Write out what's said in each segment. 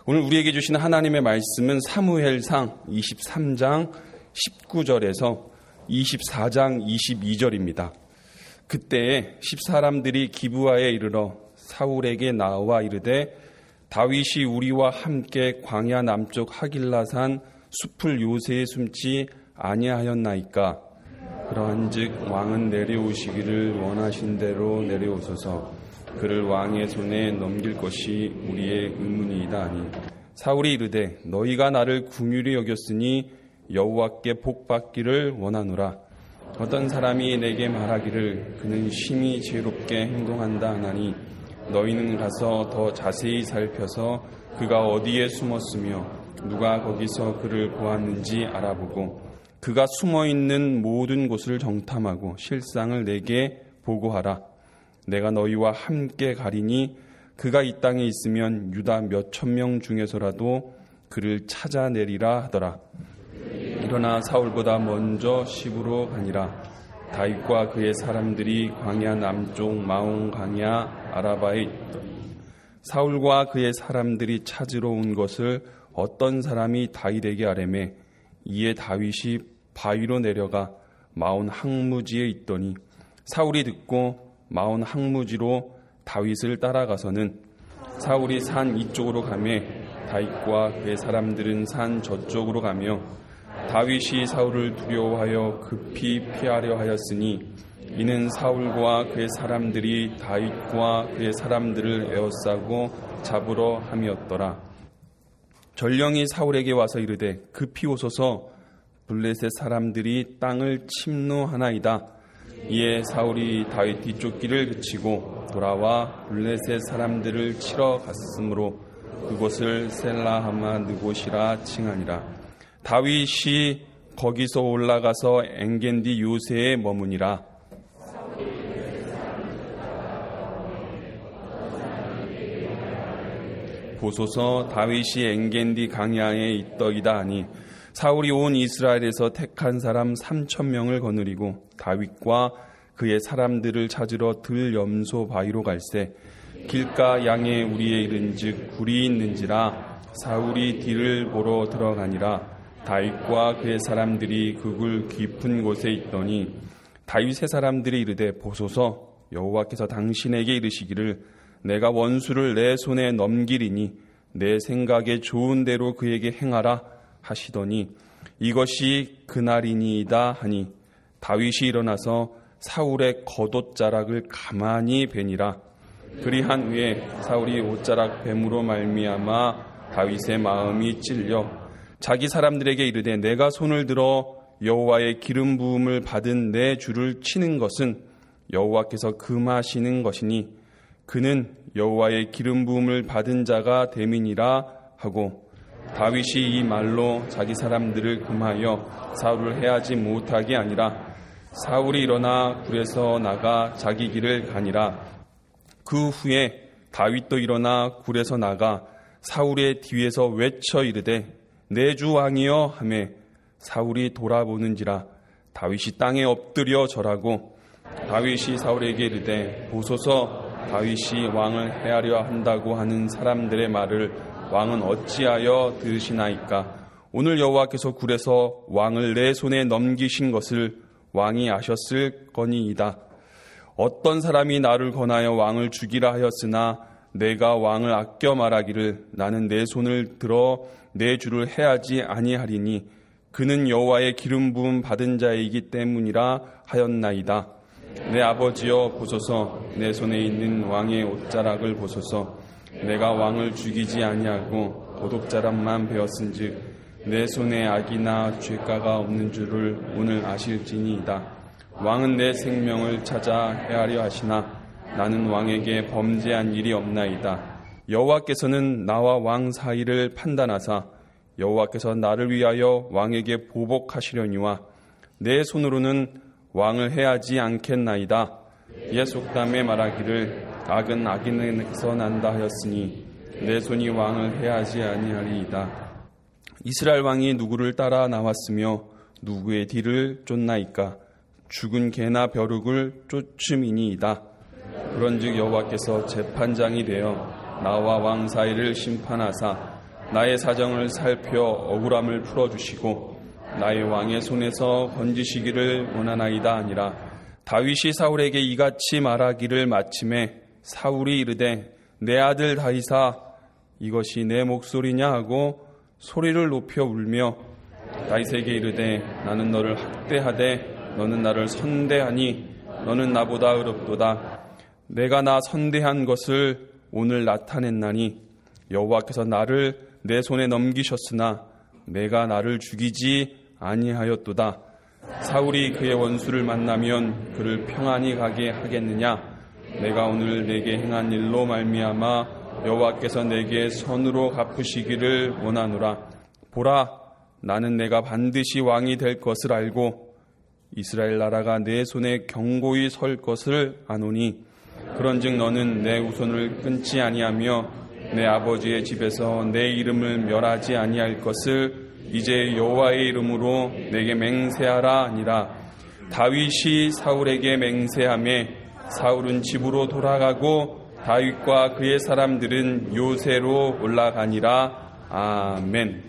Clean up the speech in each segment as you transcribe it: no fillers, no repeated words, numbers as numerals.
오늘 우리에게 주시는 하나님의 말씀은 사무엘상 23장 19절에서 24장 22절입니다. 그때에 10사람들이 기브아에 이르러 사울에게 나와 이르되 다윗이 우리와 함께 광야 남쪽 하길라산 숲을 요새에 숨지 아니하였나이까. 그러한즉 왕은 내려오시기를 원하신 대로 내려오소서. 그를 왕의 손에 넘길 것이 우리의 의문이다 하니 사울이 이르되 너희가 나를 긍휼히 여겼으니 여호와께 복받기를 원하노라. 어떤 사람이 내게 말하기를 그는 심히 지혜롭게 행동한다 하나니 너희는 가서 더 자세히 살펴서 그가 어디에 숨었으며 누가 거기서 그를 보았는지 알아보고 그가 숨어있는 모든 곳을 정탐하고 실상을 내게 보고하라. 내가 너희와 함께 가리니 그가 이 땅에 있으면 유다 몇천 명 중에서라도 그를 찾아내리라 하더라. 일어나 사울보다 먼저 시부로 가니라. 다윗과 그의 사람들이 광야 남쪽 마온 강야 아라바에 있더니 사울과 그의 사람들이 찾으러 온 것을 어떤 사람이 다윗에게 아뢰매 이에 다윗이 바위로 내려가 마온 항무지에 있더니 사울이 듣고 마온 항무지로 다윗을 따라가서는 사울이 산 이쪽으로 가매 다윗과 그의 사람들은 산 저쪽으로 가며 다윗이 사울을 두려워하여 급히 피하려 하였으니 이는 사울과 그의 사람들이 다윗과 그의 사람들을 에워싸고 잡으러 함이었더라. 전령이 사울에게 와서 이르되 급히 오소서. 블레셋 사람들이 땅을 침노하나이다. 이에 사울이 다윗 뒤쪽 길을 그치고 돌아와 블레셋 사람들을 치러 갔으므로 그곳을 셀라하마 느곳이라 칭하니라. 다윗이 거기서 올라가서 엔겐디 요새에 머무니라. 보소서 다윗이 엔겐디 강야에 있더이다 하니 사울이 온 이스라엘에서 택한 사람 3,000명을 거느리고 다윗과 그의 사람들을 찾으러 들 염소 바위로 갈새 길가 양에 우리에 이른즉 굴이 있는지라. 사울이 뒤를 보러 들어가니라. 다윗과 그의 사람들이 그 굴 깊은 곳에 있더니 다윗의 사람들이 이르되 보소서. 여호와께서 당신에게 이르시기를 내가 원수를 내 손에 넘기리니 내 생각에 좋은 대로 그에게 행하라 하시더니 이것이 그날이니이다 하니 다윗이 일어나서 사울의 겉옷자락을 가만히 베니라. 그리한 후에 사울이 옷자락 뱀으로 말미암아 다윗의 마음이 찔려 자기 사람들에게 이르되 내가 손을 들어 여호와의 기름 부음을 받은 내 주를 치는 것은 여호와께서 금하시는 것이니 그는 여호와의 기름 부음을 받은 자가 됨이니라 하고 다윗이 이 말로 자기 사람들을 금하여 사울을 해하지 못하게 아니라 사울이 일어나 굴에서 나가 자기 길을 가니라. 그 후에 다윗도 일어나 굴에서 나가 사울의 뒤에서 외쳐 이르되 내 주 왕이여 하매 사울이 돌아보는지라. 다윗이 땅에 엎드려 절하고 다윗이 사울에게 이르되 보소서. 다윗이 왕을 해하려 한다고 하는 사람들의 말을 왕은 어찌하여 들으시나이까. 오늘 여호와께서 굴에서 왕을 내 손에 넘기신 것을 왕이 아셨을 거니이다. 어떤 사람이 나를 권하여 왕을 죽이라 하였으나 내가 왕을 아껴 말하기를 나는 내 손을 들어 내 주를 해하지 아니하리니 그는 여호와의 기름 부음 받은 자이기 때문이라 하였나이다. 내 아버지여 보소서. 내 손에 있는 왕의 옷자락을 보소서. 내가 왕을 죽이지 아니하고 도둑자락만 베었은즉 내 손에 악이나 죄가가 없는 줄을 오늘 아실지니이다. 왕은 내 생명을 찾아 해하려 하시나 나는 왕에게 범죄한 일이 없나이다. 여호와께서는 나와 왕 사이를 판단하사 여호와께서 나를 위하여 왕에게 보복하시려니와 내 손으로는 왕을 해하지 않겠나이다. 옛 속담에 말하기를 악은 악인에게서 난다 하였으니 내 손이 왕을 해하지 아니하리이다. 이스라엘 왕이 누구를 따라 나왔으며 누구의 뒤를 쫓나이까. 죽은 개나 벼룩을 쫓음이니이다. 그런즉 여호와께서 재판장이 되어 나와 왕 사이를 심판하사 나의 사정을 살펴 억울함을 풀어주시고 나의 왕의 손에서 건지시기를 원하나이다 아니라 다윗이 사울에게 이같이 말하기를 마침에 사울이 이르되 내 아들 다윗아 이것이 내 목소리냐 하고 소리를 높여 울며 다윗에게 이르되 나는 너를 학대하되 너는 나를 선대하니 너는 나보다 의롭도다. 내가 나 선대한 것을 오늘 나타냈나니 여호와께서 나를 내 손에 넘기셨으나 내가 나를 죽이지 아니하였도다. 사울이 그의 원수를 만나면 그를 평안히 가게 하겠느냐? 내가 오늘 내게 행한 일로 말미암아 여호와께서 내게 선으로 갚으시기를 원하노라. 보라, 나는 내가 반드시 왕이 될 것을 알고 이스라엘 나라가 내 손에 견고히 설 것을 아노니 그런즉 너는 내 후손을 끊지 아니하며 내 아버지의 집에서 내 이름을 멸하지 아니할 것을 이제 여호와의 이름으로 내게 맹세하라 아니라. 다윗이 사울에게 맹세하매 사울은 집으로 돌아가고 다윗과 그의 사람들은 요새로 올라가니라. 아멘.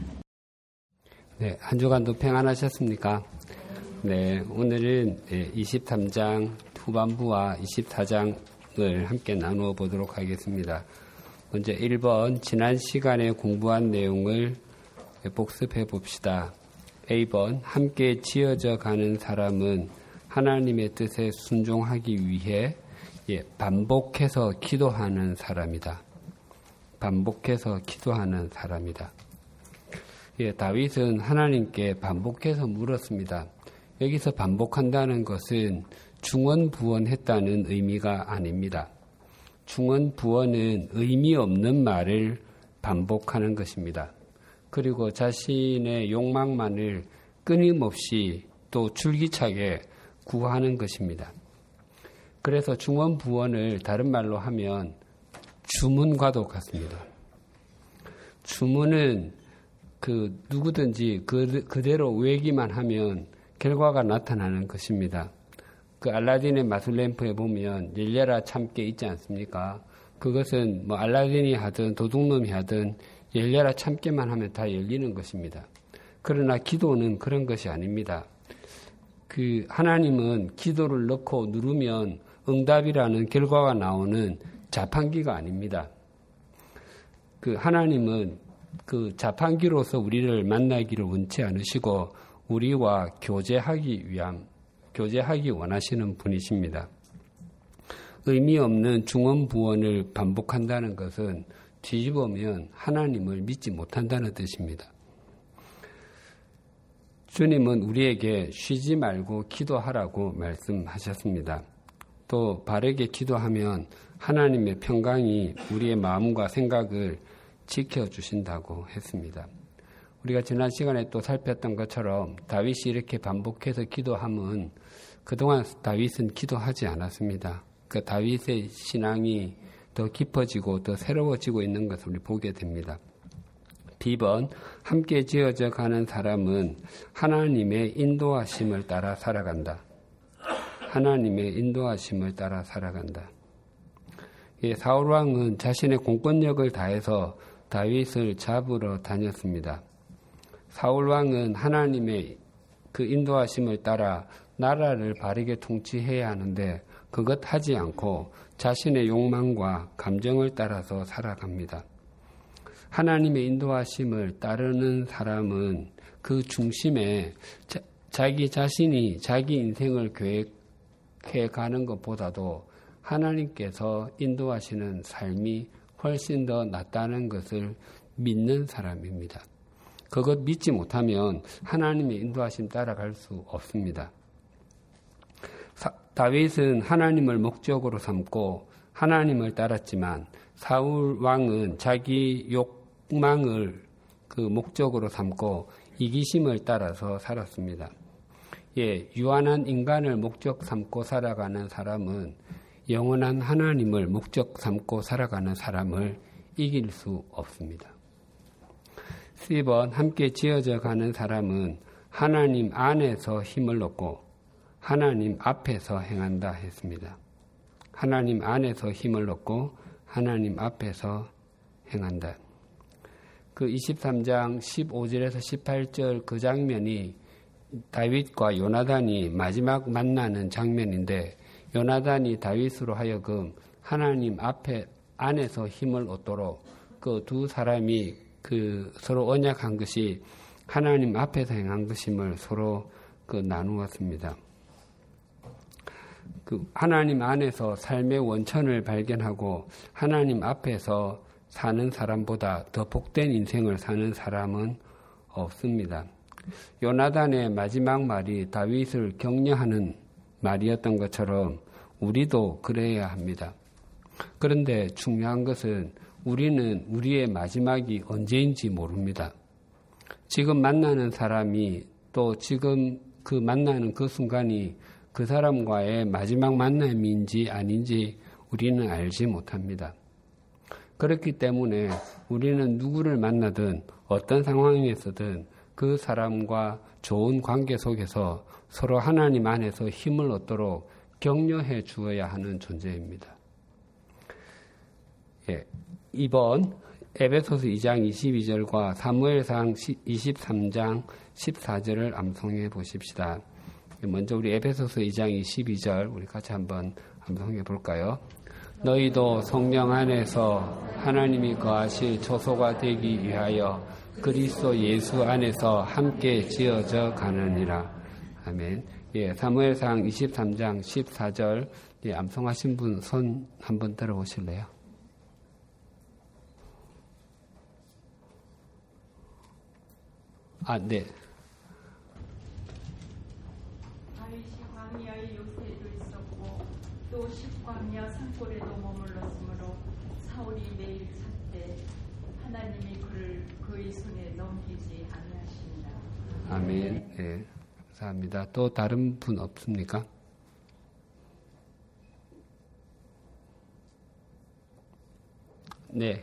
네, 한 주간도 평안하셨습니까? 네, 오늘은 23장 후반부와 24장을 함께 나누어 보도록 하겠습니다. 먼저 1번, 지난 시간에 공부한 내용을 복습해 봅시다. A번, 함께 지어져 가는 사람은 하나님의 뜻에 순종하기 위해 반복해서 기도하는 사람이다. 반복해서 기도하는 사람이다. 다윗은 하나님께 반복해서 물었습니다. 여기서 반복한다는 것은 중언부언했다는 의미가 아닙니다. 중언부언은 의미 없는 말을 반복하는 것입니다. 그리고 자신의 욕망만을 끊임없이 또 줄기차게 구하는 것입니다. 그래서 중언부언을 다른 말로 하면 주문과도 같습니다. 주문은 누구든지 그대로 외기만 하면 결과가 나타나는 것입니다. 알라딘의 마술램프에 보면 열려라 참깨 있지 않습니까? 그것은 알라딘이 하든 도둑놈이 하든 열려라 참깨만 하면 다 열리는 것입니다. 그러나 기도는 그런 것이 아닙니다. 하나님은 기도를 넣고 누르면 응답이라는 결과가 나오는 자판기가 아닙니다. 하나님은 자판기로서 우리를 만나기를 원치 않으시고 우리와 교제하기 원하시는 분이십니다. 의미 없는 중언부언을 반복한다는 것은 뒤집으면 하나님을 믿지 못한다는 뜻입니다. 주님은 우리에게 쉬지 말고 기도하라고 말씀하셨습니다. 또 바르게 기도하면 하나님의 평강이 우리의 마음과 생각을 지켜주신다고 했습니다. 우리가 지난 시간에 또 살폈던 것처럼 다윗이 이렇게 반복해서 기도하면 그동안 다윗은 기도하지 않았습니다. 다윗의 신앙이 더 깊어지고 더 새로워지고 있는 것을 우리 보게 됩니다. B번, 함께 지어져 가는 사람은 하나님의 인도하심을 따라 살아간다. 하나님의 인도하심을 따라 살아간다. 사울 왕은 자신의 공권력을 다해서 다윗을 잡으러 다녔습니다. 사울 왕은 하나님의 인도하심을 따라 나라를 바르게 통치해야 하는데 그것 하지 않고 자신의 욕망과 감정을 따라서 살아갑니다. 하나님의 인도하심을 따르는 사람은 그 중심에 자기 자신이 자기 인생을 계획해 가는 것보다도 하나님께서 인도하시는 삶이 훨씬 더 낫다는 것을 믿는 사람입니다. 그것 믿지 못하면 하나님의 인도하심 따라갈 수 없습니다. 다윗은 하나님을 목적으로 삼고 하나님을 따랐지만 사울 왕은 자기 욕망을 목적으로 삼고 이기심을 따라서 살았습니다. 유한한 인간을 목적 삼고 살아가는 사람은 영원한 하나님을 목적 삼고 살아가는 사람을 이길 수 없습니다. C번, 함께 지어져 가는 사람은 하나님 안에서 힘을 얻고 하나님 앞에서 행한다 했습니다. 하나님 안에서 힘을 얻고 하나님 앞에서 행한다. 그 23장 15절에서 18절 그 장면이 다윗과 요나단이 마지막 만나는 장면인데 요나단이 다윗으로 하여금 하나님 안에서 힘을 얻도록 그 두 사람이 그 서로 언약한 것이 하나님 앞에서 행한 것임을 서로 그 나누었습니다. 그 하나님 안에서 삶의 원천을 발견하고 하나님 앞에서 사는 사람보다 더 복된 인생을 사는 사람은 없습니다. 요나단의 마지막 말이 다윗을 격려하는 말이었던 것처럼 우리도 그래야 합니다. 그런데 중요한 것은 우리는 우리의 마지막이 언제인지 모릅니다. 지금 만나는 사람이 또 지금 그 만나는 그 순간이 그 사람과의 마지막 만남인지 아닌지 우리는 알지 못합니다. 그렇기 때문에 우리는 누구를 만나든 어떤 상황에서든 그 사람과 좋은 관계 속에서 서로 하나님 안에서 힘을 얻도록 격려해 주어야 하는 존재입니다. 이번 에베소서 2장 22절과 사무엘상 23장 14절을 암송해 보십시다. 먼저 우리 에베소서 2장 22절 우리 같이 한번 암송해 볼까요? 너희도 성령 안에서 하나님이 거하실 초소가 되기 위하여 그리스도 예수 안에서 함께 지어져 가느니라. 아멘. 사무엘상 23장 14절 암송하신 분 손 한번 들어보실래요? 네. 광야의 요새도 있었고 또 십광야 산골에도 머물렀으므로 사울이 매일 찾되 하나님이 그를 그의 손에 넘기지 아니하신다. 아멘. 네, 감사합니다. 또 다른 분 없습니까? 네.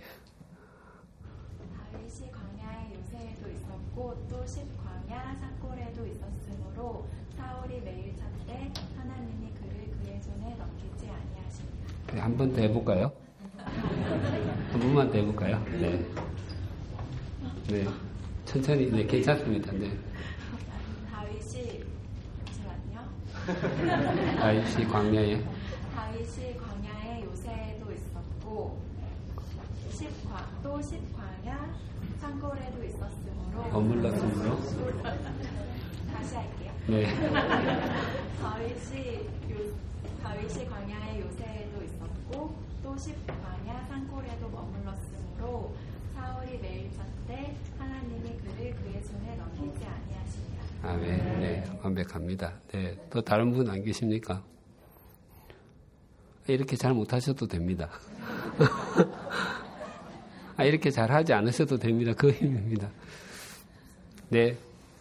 다윗이 광야의 요새에도 있었고 또 십광야 산골에도 있었으므로 사울이 매일 찾되 하나님이 그를 그의 손에 넘기지 아니하신다. 네, 한 번 더 해볼까요? 한 번만 더 해볼까요? 네. 네. 천천히, 네, 괜찮습니다. 네. 다윗이 광야에 요새에도 있었고 또 십광야 산골에도 있었으므로 머물렀으므로 다시 할게요. 네. 다윗이 광야의 요새에도 있었고 또 십광야 산골에도 머물렀으므로 사울이 매일 찾되 하나님이 그를 그의 손에 넘기지 아니하시니라. 아멘. 네, 완벽합니다. 네, 또 다른 분 안 계십니까? 이렇게 잘 못하셔도 됩니다. 이렇게 잘 하지 않으셔도 됩니다. 그 힘입니다. 네.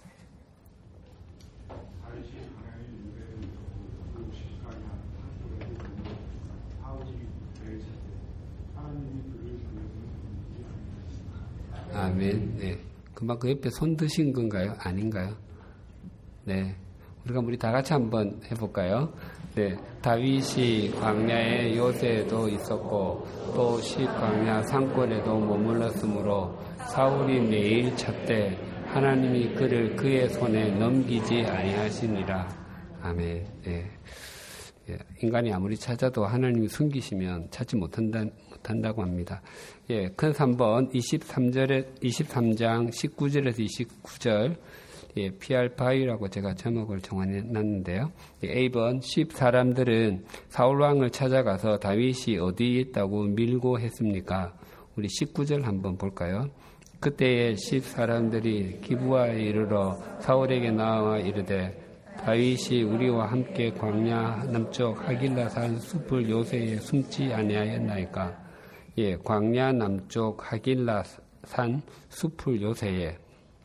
아멘. 네. 금방 그 옆에 손 드신 건가요? 아닌가요? 네. 우리 다 같이 한번 해볼까요? 네. 다윗이 광야의 요새에도 있었고, 또 십광야 산골에도 머물렀으므로 사울이 매일 찾되 하나님이 그를 그의 손에 넘기지 아니하시니라. 아멘. 네. 인간이 아무리 찾아도 하나님이 숨기시면 찾지 못한다고 합니다. 큰 3번 23장 19절에서 29절 PR 바위라고 제가 제목을 정해놨는데요. A번 10사람들은 사울왕을 찾아가서 다윗이 어디에 있다고 밀고 했습니까? 우리 19절 한번 볼까요? 그때에 10사람들이 기브아에 이르러 사울에게 나와 이르되 다윗이 우리와 함께 광야 남쪽 하길라산 숲을 요새에 숨지 아니하였나이까? 광야 남쪽 하길라산 숲을 요새에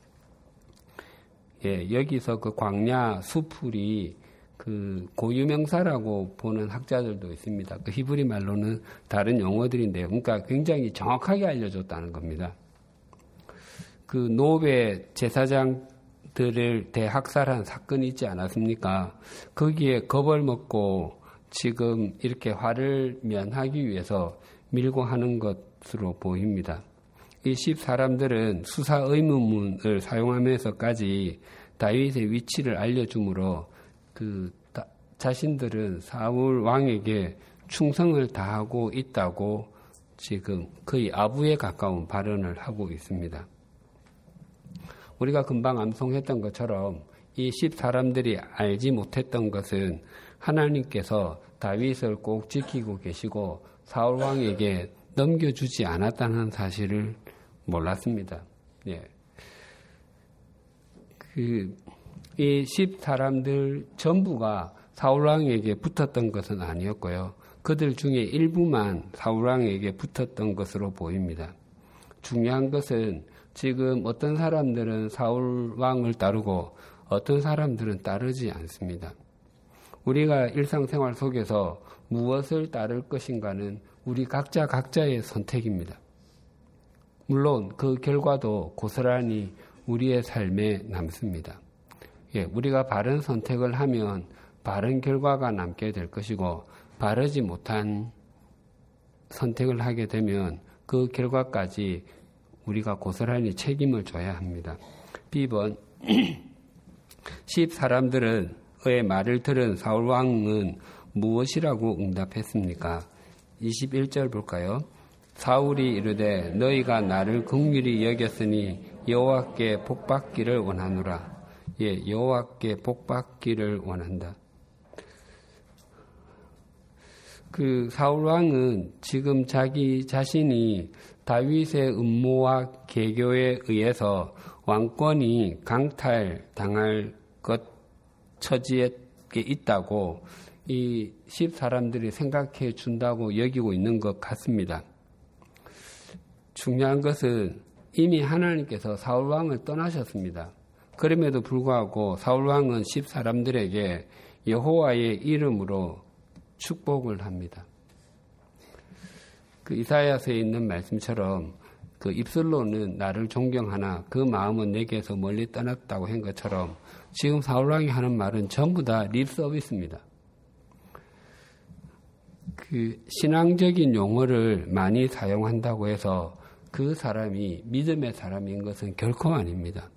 여기서 그 광야 숲풀이 그 고유명사라고 보는 학자들도 있습니다. 그 히브리 말로는 다른 용어들인데요. 그러니까 굉장히 정확하게 알려줬다는 겁니다. 그 노베 제사장들을 대학살한 사건이 있지 않았습니까? 거기에 겁을 먹고 지금 이렇게 화를 면하기 위해서 밀고 하는 것으로 보입니다. 이 10사람들은 수사 의문문을 사용하면서까지 다윗의 위치를 알려주므로 자신들은 사울 왕에게 충성을 다하고 있다고 지금 거의 아부에 가까운 발언을 하고 있습니다. 우리가 금방 암송했던 것처럼 이 10사람들이 알지 못했던 것은 하나님께서 다윗을 꼭 지키고 계시고 사울 왕에게 넘겨주지 않았다는 사실을 몰랐습니다. 예. 이 10사람들 전부가 사울왕에게 붙었던 것은 아니었고요. 그들 중에 일부만 사울왕에게 붙었던 것으로 보입니다. 중요한 것은 지금 어떤 사람들은 사울왕을 따르고 어떤 사람들은 따르지 않습니다. 우리가 일상생활 속에서 무엇을 따를 것인가는 우리 각자의 선택입니다. 물론 그 결과도 고스란히 우리의 삶에 남습니다. 예, 우리가 바른 선택을 하면 바른 결과가 남게 될 것이고 바르지 못한 선택을 하게 되면 그 결과까지 우리가 고스란히 책임을 져야 합니다. B번 10사람들의 말을 들은 사울왕은 무엇이라고 응답했습니까? 21절 볼까요? 사울이 이르되 너희가 나를 긍휼히 여겼으니 여호와께 복받기를 원하노라. 예, 여호와께 복받기를 원한다. 사울 왕은 지금 자기 자신이 다윗의 음모와 계교에 의해서 왕권이 강탈당할 것 처지에 있다고 이 10사람들이 생각해 준다고 여기고 있는 것 같습니다. 중요한 것은 이미 하나님께서 사울 왕을 떠나셨습니다. 그럼에도 불구하고 사울 왕은 10사람들에게 여호와의 이름으로 축복을 합니다. 이사야서에 있는 말씀처럼 입술로는 나를 존경하나 그 마음은 내게서 멀리 떠났다고 한 것처럼 지금 사울 왕이 하는 말은 전부 다 립 서비스입니다. 신앙적인 용어를 많이 사용한다고 해서 그 사람이 믿음의 사람인 것은 결코 아닙니다.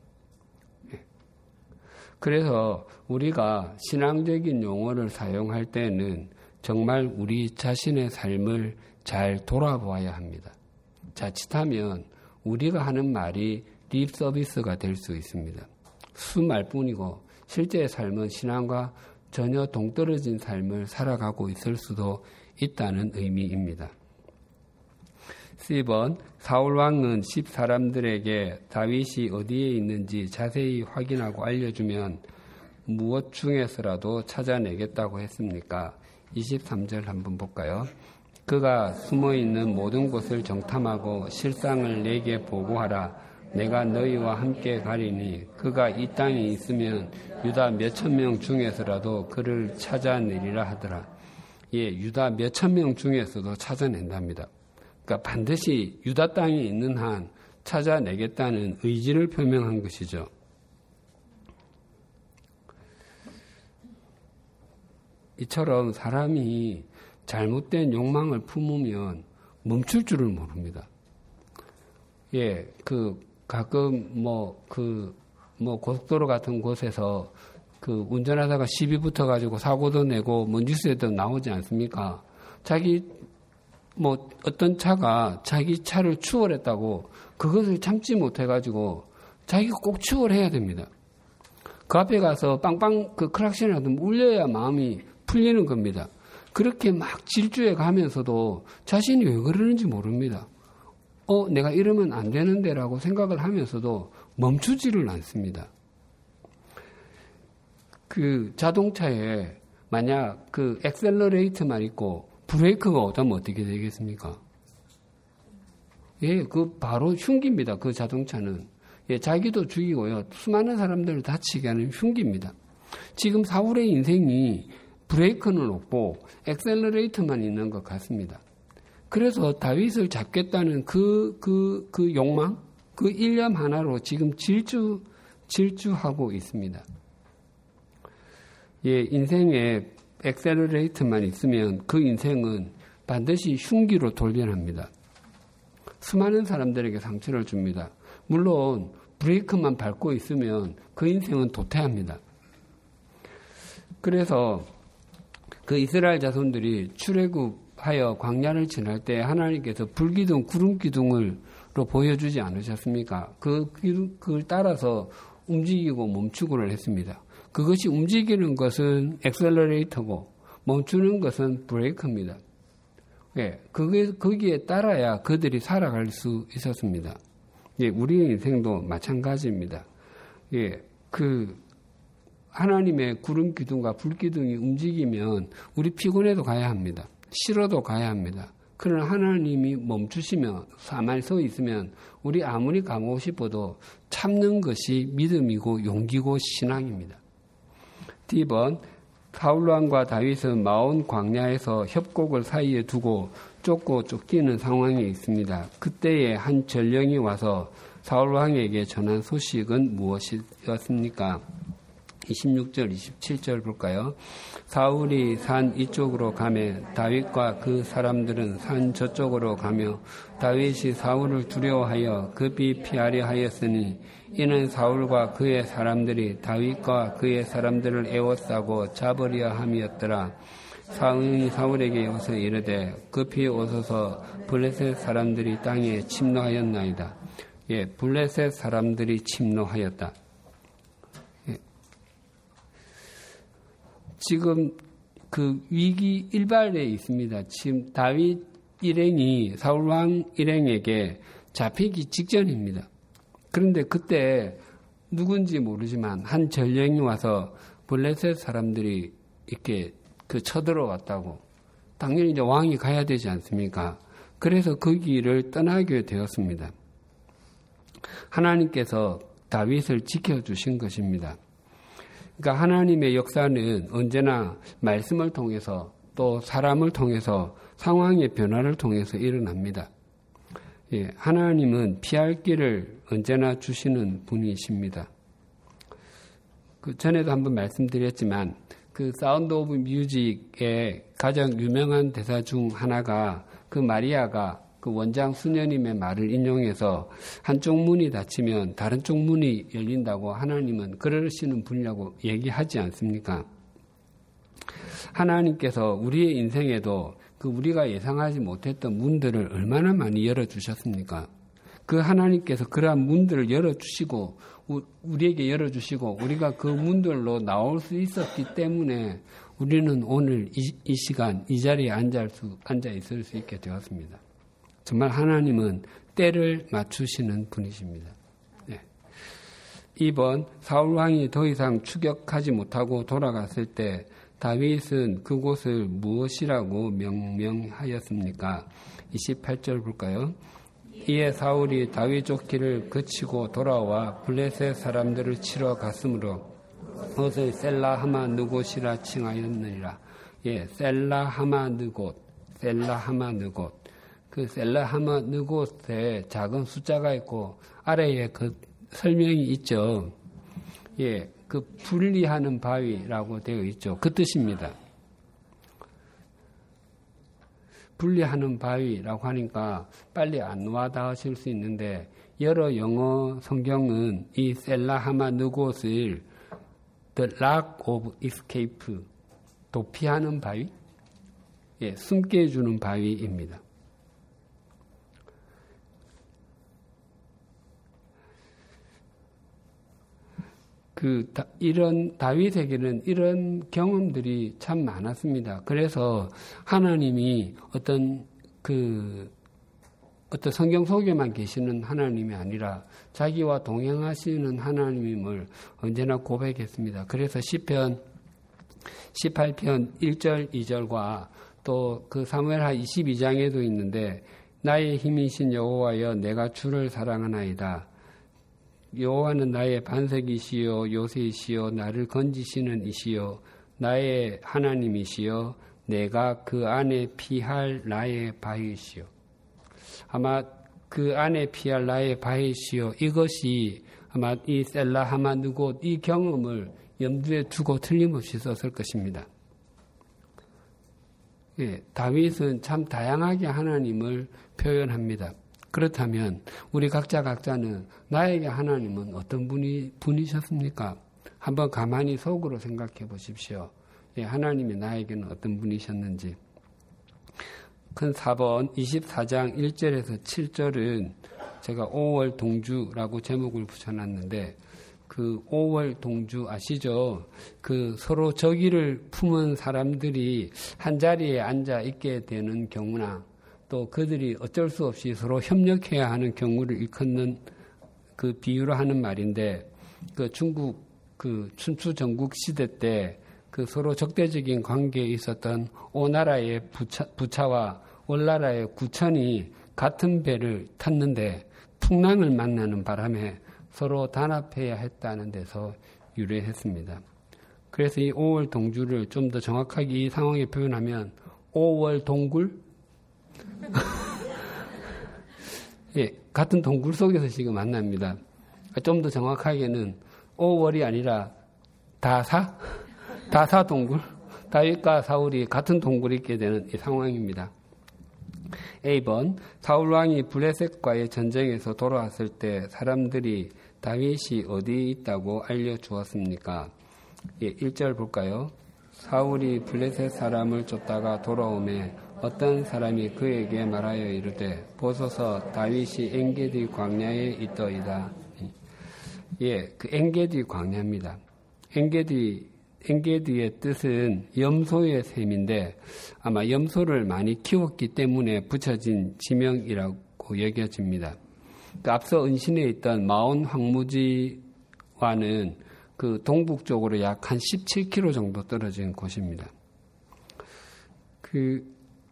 그래서 우리가 신앙적인 용어를 사용할 때는 정말 우리 자신의 삶을 잘 돌아보아야 합니다. 자칫하면 우리가 하는 말이 립 서비스가 될 수 있습니다. 수말뿐이고 실제의 삶은 신앙과 전혀 동떨어진 삶을 살아가고 있을 수도 있다는 의미입니다. C번 사울 왕은 10사람들에게 다윗이 어디에 있는지 자세히 확인하고 알려주면 무엇 중에서라도 찾아내겠다고 했습니까? 23절 한번 볼까요? 그가 숨어있는 모든 곳을 정탐하고 실상을 내게 보고하라. 내가 너희와 함께 가리니 그가 이 땅에 있으면 유다 몇천 명 중에서라도 그를 찾아내리라 하더라. 예, 유다 몇천 명 중에서도 찾아낸답니다. 그러니까 반드시 유다 땅에 있는 한 찾아내겠다는 의지를 표명한 것이죠. 이처럼 사람이 잘못된 욕망을 품으면 멈출 줄을 모릅니다. 예, 가끔 고속도로 같은 곳에서 운전하다가 시비 붙어가지고 사고도 내고 뉴스에도 나오지 않습니까? 어떤 차가 자기 차를 추월했다고 그것을 참지 못해가지고 자기가 꼭 추월해야 됩니다. 그 앞에 가서 빵빵 크락션이라도 울려야 마음이 풀리는 겁니다. 그렇게 막 질주해 가면서도 자신이 왜 그러는지 모릅니다. 내가 이러면 안 되는데 라고 생각을 하면서도 멈추지를 않습니다. 자동차에 만약 엑셀러레이터만 있고 브레이크가 없다면 어떻게 되겠습니까? 예, 바로 흉기입니다. 그 자동차는. 예, 자기도 죽이고요. 수많은 사람들을 다치게 하는 흉기입니다. 지금 사울의 인생이 브레이크는 없고 엑셀러레이터만 있는 것 같습니다. 그래서 다윗을 잡겠다는 그 욕망, 그 일념 하나로 지금 질주하고 있습니다. 예, 인생에 엑셀러레이터만 있으면 그 인생은 반드시 흉기로 돌변합니다. 수많은 사람들에게 상처를 줍니다. 물론 브레이크만 밟고 있으면 그 인생은 도태합니다. 그래서 그 이스라엘 자손들이 출애굽하여 광야를 지날 때 하나님께서 불기둥, 구름기둥으로 보여주지 않으셨습니까? 그걸 따라서 움직이고 멈추고를 했습니다. 그것이 움직이는 것은 엑셀러레이터고 멈추는 것은 브레이크입니다. 예, 거기에 따라야 그들이 살아갈 수 있었습니다. 예, 우리의 인생도 마찬가지입니다. 예, 하나님의 구름 기둥과 불 기둥이 움직이면 우리 피곤해도 가야 합니다. 싫어도 가야 합니다. 그러나 하나님이 멈추시면 가만히 서 있으면 우리 아무리 가고 싶어도 참는 것이 믿음이고 용기고 신앙입니다. D번 사울왕과 다윗은 마온 광야에서 협곡을 사이에 두고 쫓고 쫓기는 상황에 있습니다. 그때에 한 전령이 와서 사울왕에게 전한 소식은 무엇이었습니까? 26절, 27절 볼까요? 사울이 산 이쪽으로 가매 다윗과 그 사람들은 산 저쪽으로 가며 다윗이 사울을 두려워하여 급히 피하려 하였으니 이는 사울과 그의 사람들이 다윗과 그의 사람들을 에워싸고 잡으려 함이었더라. 사울이 사울에게 와서 이르되 급히 오소서 블레셋 사람들이 땅에 침노하였나이다. 예, 블레셋 사람들이 침노하였다. 예. 지금 그 위기 일발에 있습니다. 지금 다윗 일행이 사울왕 일행에게 잡히기 직전입니다. 그런데 그때 누군지 모르지만 한 전령이 와서 블레셋 사람들이 이렇게 쳐들어왔다고. 당연히 이제 왕이 가야 되지 않습니까? 그래서 그 길을 떠나게 되었습니다. 하나님께서 다윗을 지켜주신 것입니다. 그러니까 하나님의 역사는 언제나 말씀을 통해서 또 사람을 통해서 상황의 변화를 통해서 일어납니다. 예, 하나님은 피할 길을 언제나 주시는 분이십니다. 전에도 한번 말씀드렸지만 그 사운드 오브 뮤직의 가장 유명한 대사 중 하나가 그 마리아가 그 원장 수녀님의 말을 인용해서 한쪽 문이 닫히면 다른 쪽 문이 열린다고 하나님은 그러시는 분이라고 얘기하지 않습니까? 하나님께서 우리의 인생에도 그 우리가 예상하지 못했던 문들을 얼마나 많이 열어주셨습니까? 그 하나님께서 그러한 문들을 열어주시고 우리에게 열어주시고 우리가 그 문들로 나올 수 있었기 때문에 우리는 오늘 이 시간 이 자리에 앉아 있을 수 있게 되었습니다. 정말 하나님은 때를 맞추시는 분이십니다. 네. 2번 사울왕이 더 이상 추격하지 못하고 돌아갔을 때 다윗은 그곳을 무엇이라고 명명하였습니까? 28절 볼까요? 이에 사울이 다윗 쫓기를 그치고 돌아와 블레셋 사람들을 치러 갔으므로 그것을 셀라하마 느곳이라 칭하였느니라. 예, 셀라하마 느곳. 그 셀라하마 느곳에 작은 숫자가 있고 아래에 그 설명이 있죠. 예, 그 분리하는 바위라고 되어 있죠. 그 뜻입니다. 분리하는 바위라고 하니까 빨리 안 와닿으실 수 있는데 여러 영어 성경은 이 셀라하마 느곳을 The Rock of Escape, 도피하는 바위, 예, 숨게 해주는 바위입니다. 이런 다윗에게는 이런 경험들이 참 많았습니다. 그래서 하나님이 어떤 성경 속에만 계시는 하나님이 아니라 자기와 동행하시는 하나님임을 언제나 고백했습니다. 그래서 시편 18편 1절 2절과 또 그 사무엘하 22장에도 있는데 나의 힘이신 여호와여 내가 주를 사랑하나이다. 여호와는 나의 반석이시요 요새이시요 나를 건지시는 이시요 나의 하나님이시요 내가 그 안에 피할 나의 바위시요. 아마 그 안에 피할 나의 바위시요 이것이 아마 이 셀라하마 느곳 이 경험을 염두에 두고 틀림없이 썼을 것입니다. 예, 다윗은 참 다양하게 하나님을 표현합니다. 그렇다면 우리 각자는 나에게 하나님은 어떤 분이셨습니까? 한번 가만히 속으로 생각해 보십시오. 예, 하나님이 나에게는 어떤 분이셨는지. 큰 4번 24장 1절에서 7절은 제가 5월 동주라고 제목을 붙여놨는데 그 5월 동주 아시죠? 그 서로 적의를 품은 사람들이 한 자리에 앉아 있게 되는 경우나 또 그들이 어쩔 수 없이 서로 협력해야 하는 경우를 일컫는 그 비유로 하는 말인데 그 중국 그 춘추 전국 시대 때 그 서로 적대적인 관계에 있었던 오나라의 부차와 월나라의 구천이 같은 배를 탔는데 풍랑을 만나는 바람에 서로 단합해야 했다는 데서 유래했습니다. 그래서 이 5월 동주를 좀 더 정확하게 이 상황에 표현하면 5월 동굴? 예, 같은 동굴 속에서 지금 만납니다. 좀 더 정확하게는 5월이 아니라 다사 동굴? 다윗과 사울이 같은 동굴에 있게 되는 이 상황입니다. A번 사울왕이 블레셋과의 전쟁에서 돌아왔을 때 사람들이 다윗이 어디에 있다고 알려주었습니까? 예, 1절 볼까요? 사울이 블레셋 사람을 쫓다가 돌아오매 어떤 사람이 그에게 말하여 이르되 보소서 다윗이 엔게디 광야에 있더이다. 예, 그 엔게디 광야입니다. 엔게디의 뜻은 염소의 셈인데 아마 염소를 많이 키웠기 때문에 붙여진 지명이라고 여겨집니다. 그 앞서 은신에 있던 마온 황무지와는 그 동북쪽으로 약 한 17km 정도 떨어진 곳입니다. 그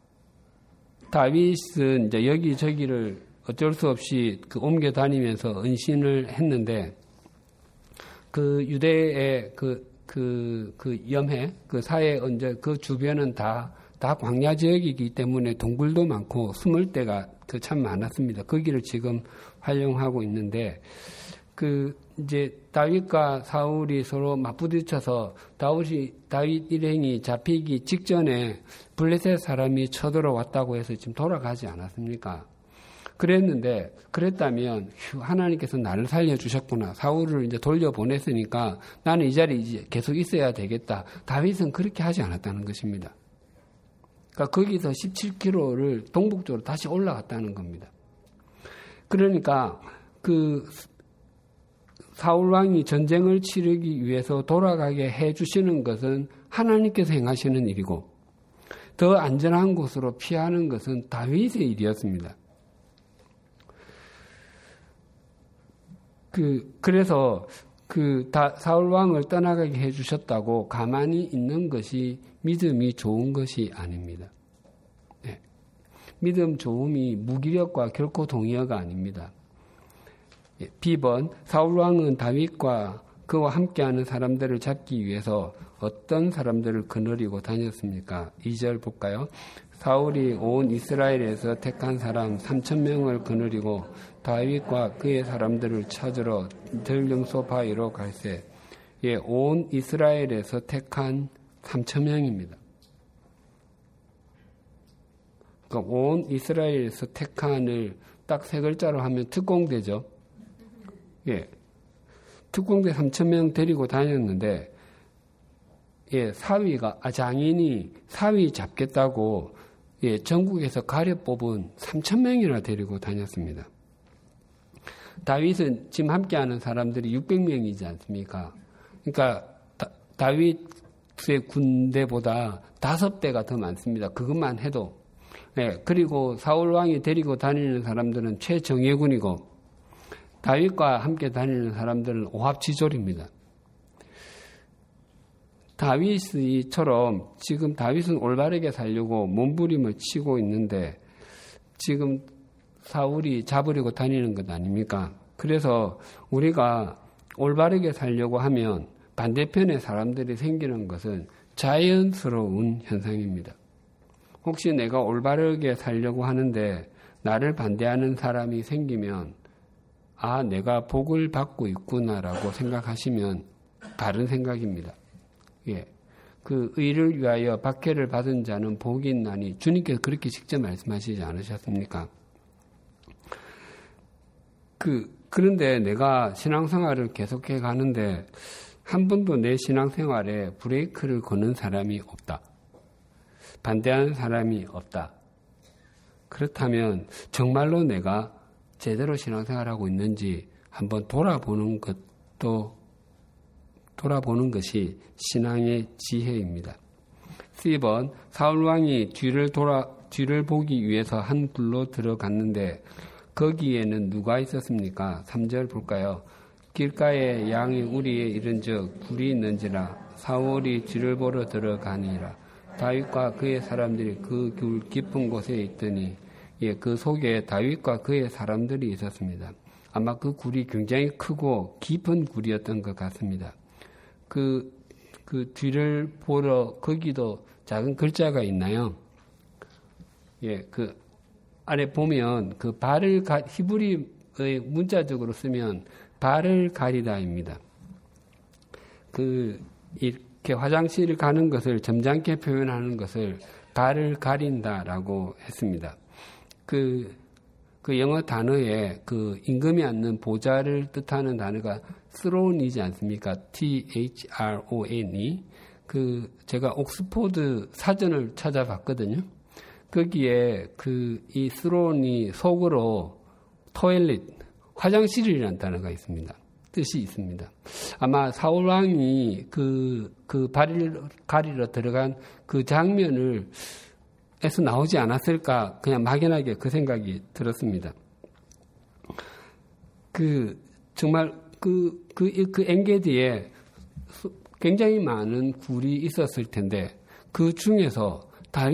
다윗은 이제 여기저기를 어쩔 수 없이 그 옮겨 다니면서 은신을 했는데 그 유대의 그 염해, 그 사해 언제 그 주변은 다 광야 지역이기 때문에 동굴도 많고 숨을 데가 참 많았습니다. 거기를 지금 활용하고 있는데 그 이제 다윗과 사울이 서로 맞부딪혀서 다윗 일행이 잡히기 직전에 블레셋 사람이 쳐들어왔다고 해서 지금 돌아가지 않았습니까? 그랬다면 하나님께서 나를 살려주셨구나. 사울을 이제 돌려보냈으니까 나는 이 자리에 이제 계속 있어야 되겠다. 다윗은 그렇게 하지 않았다는 것입니다. 그러니까 거기서 17km를 동북쪽으로 다시 올라갔다는 겁니다. 그러니까 그 사울 왕이 전쟁을 치르기 위해서 돌아가게 해주시는 것은 하나님께서 행하시는 일이고 더 안전한 곳으로 피하는 것은 다윗의 일이었습니다. 그래서 사울 왕을 떠나가게 해주셨다고 가만히 있는 것이 믿음이 좋은 것이 아닙니다. 네. 믿음 좋음이 무기력과 결코 동의어가 아닙니다. B번 사울 왕은 다윗과 그와 함께하는 사람들을 잡기 위해서 어떤 사람들을 거느리고 다녔습니까? 2절 볼까요? 사울이 온 이스라엘에서 택한 사람 3,000명을 거느리고 다윗과 그의 사람들을 찾으러 들령소 바위로 갈새. 예, 온 이스라엘에서 택한 3,000명입니다. 그러니까 온 이스라엘에서 택한을 딱 세 글자로 하면 특공대죠. 예, 특공대 3,000명 데리고 다녔는데 장인이 사위 잡겠다고 전국에서 가려 뽑은 3,000명이나 데리고 다녔습니다. 다윗은 지금 함께하는 사람들이 600명이지 않습니까? 그러니까 다윗의 군대보다 5배가 더 많습니다. 그것만 해도. 그리고 사울 왕이 데리고 다니는 사람들은 최정예군이고 다윗과 함께 다니는 사람들은 오합지졸입니다. 다윗이처럼 지금 다윗은 올바르게 살려고 몸부림을 치고 있는데 지금 사울이 잡으려고 다니는 것 아닙니까? 그래서 우리가 올바르게 살려고 하면 반대편에 사람들이 생기는 것은 자연스러운 현상입니다. 혹시 내가 올바르게 살려고 하는데 나를 반대하는 사람이 생기면 내가 복을 받고 있구나라고 생각하시면 다른 생각입니다. 예, 그 의를 위하여 박해를 받은 자는 복이 있나니 주님께서 그렇게 직접 말씀하시지 않으셨습니까? 그런데 내가 신앙생활을 계속해 가는데 한 번도 내 신앙생활에 브레이크를 거는 사람이 없다. 반대하는 사람이 없다. 그렇다면 정말로 내가 제대로 신앙생활하고 있는지 한번 돌아보는 것이 신앙의 지혜입니다. 10번 사울왕이 뒤를 보기 위해서 한 굴로 들어갔는데 거기에는 누가 있었습니까? 3절 볼까요? 길가에 양이 우리에 이른즉 굴이 있는지라 사울이 뒤를 보러 들어가니라. 다윗과 그의 사람들이 그 굴 깊은 곳에 있더니 그 속에 다윗과 그의 사람들이 있었습니다. 아마 그 굴이 굉장히 크고 깊은 굴이었던 것 같습니다. 그 뒤를 보러 거기도 작은 글자가 있나요? 그 아래 보면 그 발을 히브리의 문자적으로 쓰면 발을 가리다입니다. 이렇게 화장실을 가는 것을 점잖게 표현하는 것을 발을 가린다라고 했습니다. 그 영어 단어에 그 임금이 앉는 보좌를 뜻하는 단어가 throne이지 않습니까? Throne. 제가 옥스포드 사전을 찾아봤거든요. 거기에 이 throne이 속으로 토일릿, 화장실이라는 단어가 있습니다. 뜻이 있습니다. 아마 사울왕이 그 발을 가리러 들어간 그 장면을 에서 나오지 않았을까 그냥 막연하게 그 생각이 들었습니다. 정말 그 엔게디에 굉장히 많은 굴이 있었을 텐데 그 중에서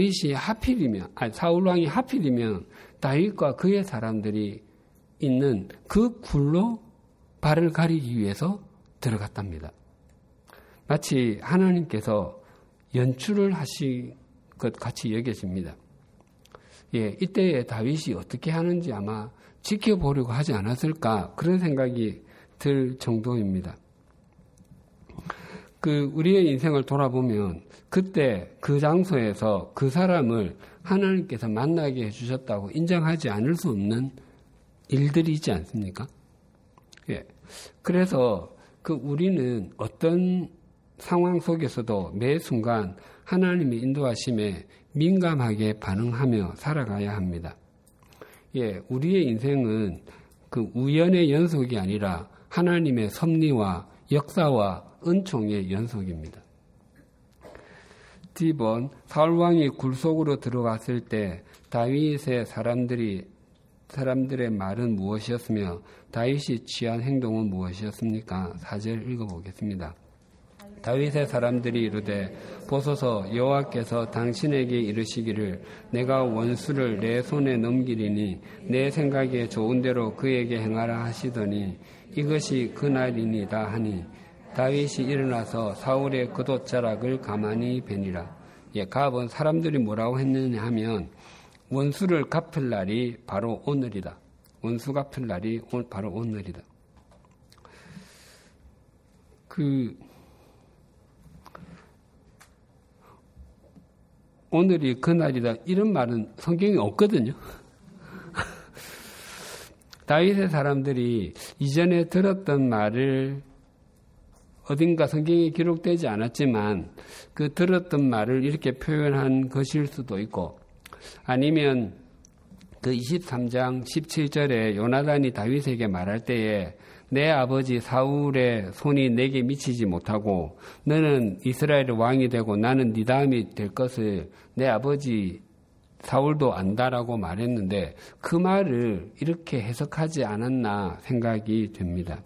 사울왕이 하필이면 다윗과 그의 사람들이 있는 그 굴로 발을 가리기 위해서 들어갔답니다. 마치 하나님께서 연출을 하신 것 같이 여겨집니다. 이때에 다윗이 어떻게 하는지 아마 지켜보려고 하지 않았을까 그런 생각이 들 정도입니다. 우리의 인생을 돌아보면 그때 그 장소에서 그 사람을 하나님께서 만나게 해주셨다고 인정하지 않을 수 없는 일들이 있지 않습니까? 그래서 우리는 어떤 상황 속에서도 매 순간 하나님의 인도하심에 민감하게 반응하며 살아가야 합니다. 우리의 인생은 우연의 연속이 아니라 하나님의 섭리와 역사와 은총의 연속입니다. D번 사울왕이 굴 속으로 들어갔을 때 다윗의 사람들의 말은 무엇이었으며 다윗이 취한 행동은 무엇이었습니까? 4절 읽어보겠습니다. 다윗의 사람들이 이르되 보소서 여호와께서 당신에게 이르시기를 내가 원수를 내 손에 넘기리니 내 생각에 좋은 대로 그에게 행하라 하시더니 이것이 그날이니이다 하니 다윗이 일어나서 사울의 겉옷자락을 가만히 베니라. 가본 사람들이 뭐라고 했느냐 하면 원수를 갚을 날이 바로 오늘이다. 원수 갚을 날이 바로 오늘이다. 오늘이 그날이다 이런 말은 성경에 없거든요. 다윗의 사람들이 이전에 들었던 말을 어딘가 성경에 기록되지 않았지만 그 들었던 말을 이렇게 표현한 것일 수도 있고 아니면 23장 17절에 요나단이 다윗에게 말할 때에 내 아버지 사울의 손이 내게 미치지 못하고 너는 이스라엘의 왕이 되고 나는 네 다음이 될 것을 내 아버지 사울도 안다라고 말했는데 그 말을 이렇게 해석하지 않았나 생각이 됩니다.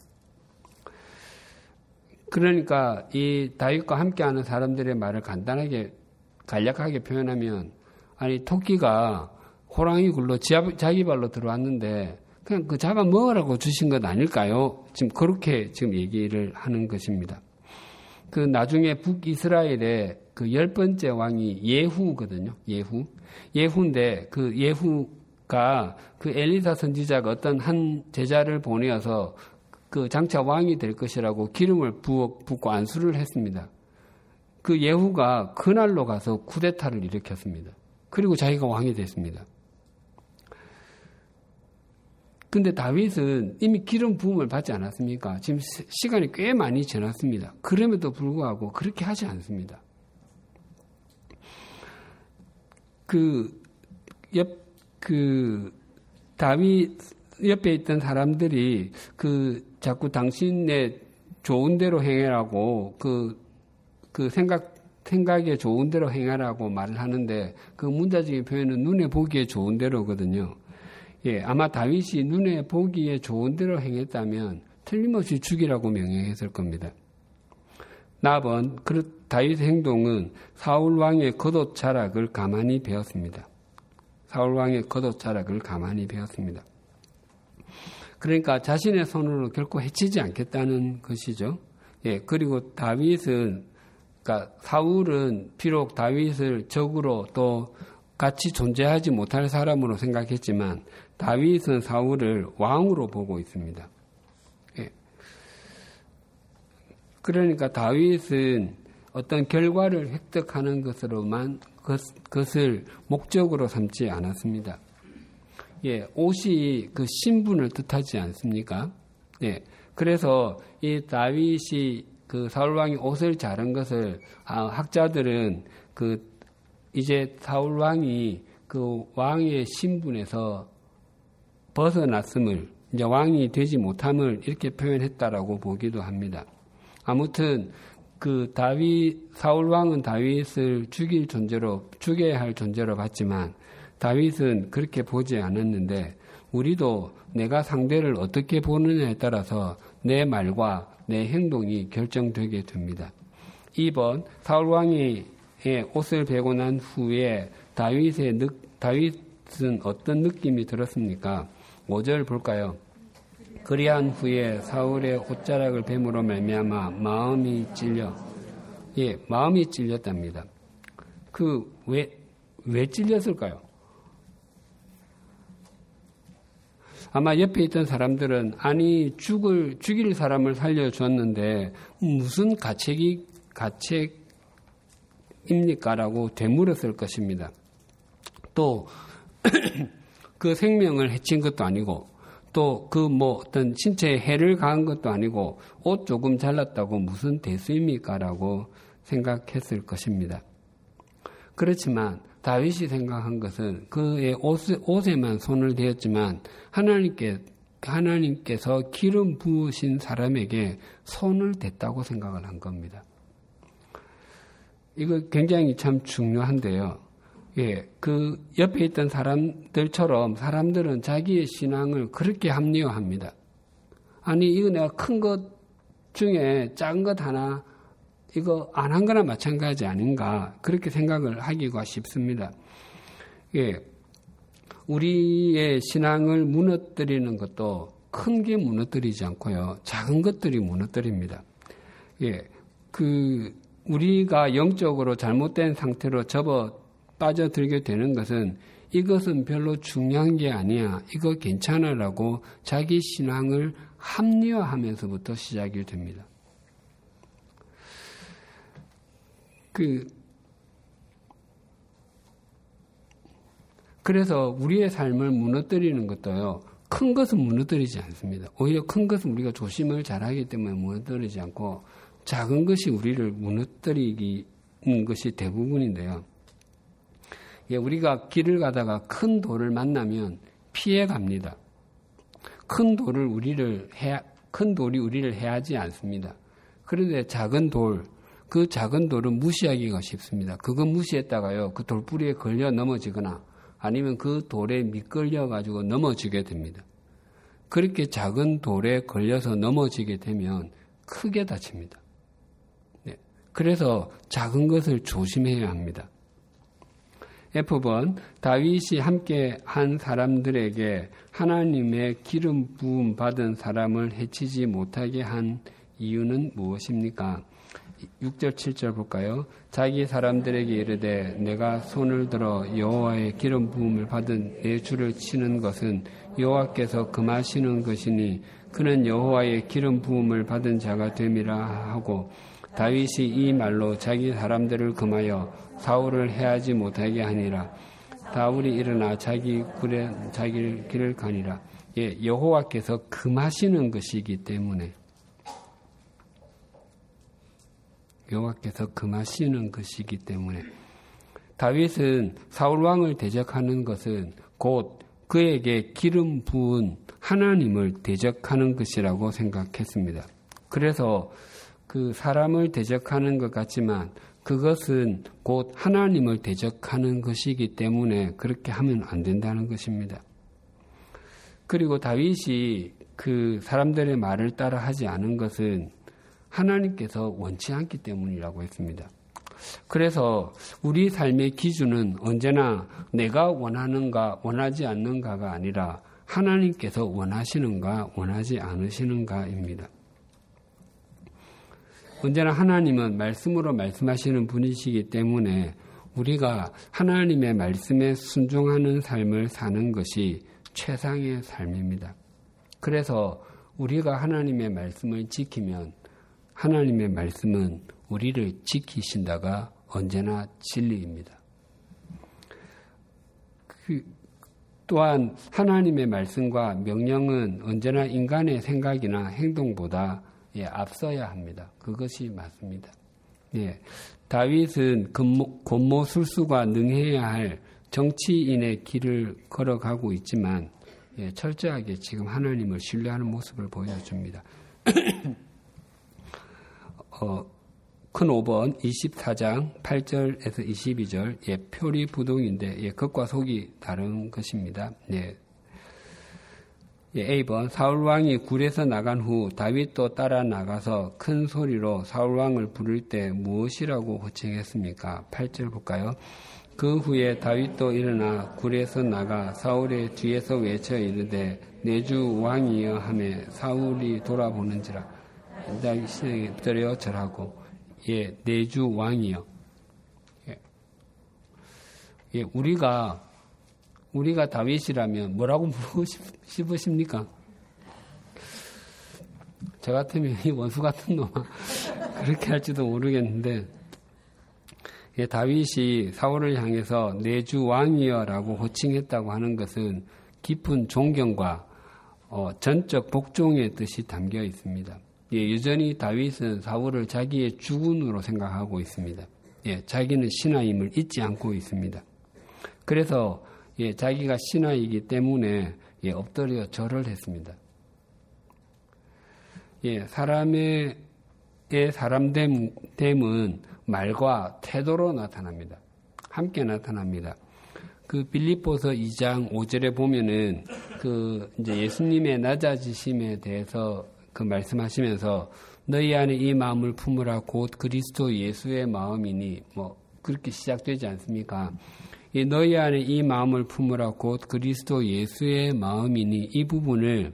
그러니까 이 다윗과 함께하는 사람들의 말을 간략하게 표현하면 토끼가 호랑이 굴로 자기 발로 들어왔는데 그냥 잡아 먹으라고 주신 것 아닐까요? 지금 그렇게 얘기를 하는 것입니다. 나중에 북이스라엘의 10번째 왕이 예후거든요. 예후인데 예후가 엘리사 선지자가 어떤 한 제자를 보내어서 장차 왕이 될 것이라고 기름을 붓고 안수를 했습니다. 예후가 그날로 가서 쿠데타를 일으켰습니다. 그리고 자기가 왕이 됐습니다. 근데 다윗은 이미 기름 부음을 받지 않았습니까? 지금 시간이 꽤 많이 지났습니다. 그럼에도 불구하고 그렇게 하지 않습니다. 다윗 옆에 있던 사람들이 자꾸 당신의 좋은 대로 행하라고 생각에 좋은 대로 행하라고 말을 하는데 그 문자적인 표현은 눈에 보기에 좋은 대로거든요. 예, 아마 다윗이 눈에 보기에 좋은 대로 행했다면 틀림없이 죽이라고 명령했을 겁니다. 나번 다윗의 행동은 사울 왕의 겉옷 자락을 가만히 베었습니다. 사울 왕의 겉옷 자락을 가만히 베었습니다. 그러니까 자신의 손으로 결코 해치지 않겠다는 것이죠. 예, 그리고 다윗은 그러니까 사울은 비록 다윗을 적으로 또 같이 존재하지 못할 사람으로 생각했지만 다윗은 사울을 왕으로 보고 있습니다. 예. 그러니까 다윗은 어떤 결과를 획득하는 것으로만 그것을 목적으로 삼지 않았습니다. 예, 옷이 그 신분을 뜻하지 않습니까? 예. 그래서 이 다윗이 사울 왕이 옷을 자른 것을 학자들은 이제 사울 왕이 왕의 신분에서 벗어났음을 이제 왕이 되지 못함을 이렇게 표현했다라고 보기도 합니다. 아무튼 사울 왕은 다윗을 죽여야 할 존재로 봤지만 다윗은 그렇게 보지 않았는데 우리도 내가 상대를 어떻게 보느냐에 따라서 내 말과 내 행동이 결정되게 됩니다. 2번 사울 왕이 옷을 베고 난 후에 다윗은 어떤 느낌이 들었습니까? 5절 볼까요? 그리한 후에 사울의 옷자락을 뱀으로 말미암아 마음이 찔렸답니다. 왜 찔렸을까요? 아마 옆에 있던 사람들은 아니 죽일 사람을 살려줬는데 무슨 가책입니까? 라고 되물었을 것입니다. 또 그 생명을 해친 것도 아니고 또 어떤 신체에 해를 가한 것도 아니고 옷 조금 잘랐다고 무슨 대수입니까? 라고 생각했을 것입니다. 그렇지만 다윗이 생각한 것은 그의 옷에만 손을 대었지만 하나님께서 기름 부으신 사람에게 손을 댔다고 생각을 한 겁니다. 이거 굉장히 참 중요한데요. 예, 옆에 있던 사람들처럼 사람들은 자기의 신앙을 그렇게 합리화합니다. 아니, 이거 내가 큰 것 중에 작은 것 하나 이거 안 한 거나 마찬가지 아닌가 그렇게 생각을 하기가 쉽습니다. 예, 우리의 신앙을 무너뜨리는 것도 큰 게 무너뜨리지 않고요. 작은 것들이 무너뜨립니다. 예, 우리가 영적으로 잘못된 상태로 빠져들게 되는 것은 이것은 별로 중요한 게 아니야. 이거 괜찮아라고 자기 신앙을 합리화하면서부터 시작이 됩니다. 그래서 우리의 삶을 무너뜨리는 것도요. 큰 것은 무너뜨리지 않습니다. 오히려 큰 것은 우리가 조심을 잘하기 때문에 무너뜨리지 않고 작은 것이 우리를 무너뜨리는 것이 대부분인데요. 예, 우리가 길을 가다가 큰 돌을 만나면 피해 갑니다. 큰 돌이 우리를 해하지 않습니다. 그런데 작은 돌, 그 작은 돌은 무시하기가 쉽습니다. 그거 무시했다가요, 그 돌뿌리에 걸려 넘어지거나 아니면 그 돌에 미끌려 가지고 넘어지게 됩니다. 그렇게 작은 돌에 걸려서 넘어지게 되면 크게 다칩니다. 네. 그래서 작은 것을 조심해야 합니다. F번, 다윗이 함께 한 사람들에게 하나님의 기름 부음 받은 사람을 해치지 못하게 한 이유는 무엇입니까? 6절 7절 볼까요? 자기 사람들에게 이르되 내가 손을 들어 여호와의 기름 부음을 받은 내 주를 치는 것은 여호와께서 금하시는 것이니 그는 여호와의 기름 부음을 받은 자가 됨이라 하고 다윗이 이 말로 자기 사람들을 금하여 사울을 해하지 못하게 하니라. 다윗이 일어나 자기 길을 가니라. 여호와께서 금하시는 것이기 때문에 다윗은 사울 왕을 대적하는 것은 곧 그에게 기름 부은 하나님을 대적하는 것이라고 생각했습니다. 그래서 그 사람을 대적하는 것 같지만 그것은 곧 하나님을 대적하는 것이기 때문에 그렇게 하면 안 된다는 것입니다. 그리고 다윗이 그 사람들의 말을 따라 하지 않은 것은 하나님께서 원치 않기 때문이라고 했습니다. 그래서 우리 삶의 기준은 언제나 내가 원하는가 원하지 않는가가 아니라 하나님께서 원하시는가 원하지 않으시는가입니다. 언제나 하나님은 말씀으로 말씀하시는 분이시기 때문에 우리가 하나님의 말씀에 순종하는 삶을 사는 것이 최상의 삶입니다. 그래서 우리가 하나님의 말씀을 지키면 하나님의 말씀은 우리를 지키신다가 언제나 진리입니다. 또한 하나님의 말씀과 명령은 언제나 인간의 생각이나 행동보다 앞서야 합니다. 그것이 맞습니다. 다윗은 곤모술수가 능해야 할 정치인의 길을 걸어가고 있지만 철저하게 지금 하나님을 신뢰하는 모습을 보여줍니다. 큰 5번 24장 8절에서 22절 표리부동인데 겉과 속이 다른 것입니다. A번 사울왕이 굴에서 나간 후 다윗도 따라 나가서 큰 소리로 사울왕을 부를 때 무엇이라고 호칭했습니까? 8절 볼까요? 그 후에 다윗도 일어나 굴에서 나가 사울의 뒤에서 외쳐 이르되 내 주 왕이여 하매 사울이 돌아보는지라 다윗이 엎드려 절하고 내 주 왕이여. 우리가 다윗이라면 뭐라고 물고 싶으십니까? 저 같으면 이 원수 같은 놈아 그렇게 할지도 모르겠는데 다윗이 사울을 향해서 내 주 왕이여라고 호칭했다고 하는 것은 깊은 존경과 전적 복종의 뜻이 담겨 있습니다. 여전히 다윗은 사울을 자기의 주군으로 생각하고 있습니다. 자기는 신하임을 잊지 않고 있습니다. 그래서 자기가 신하이기 때문에 엎드려 절을 했습니다. 사람의 사람됨은 말과 태도로 나타납니다. 함께 나타납니다. 그 빌립보서 2장 5절에 보면은 이제 예수님의 낮아지심에 대해서 말씀하시면서 너희 안에 이 마음을 품으라 곧 그리스도 예수의 마음이니 그렇게 시작되지 않습니까? 너희 안에 이 마음을 품으라 곧 그리스도 예수의 마음이니 이 부분을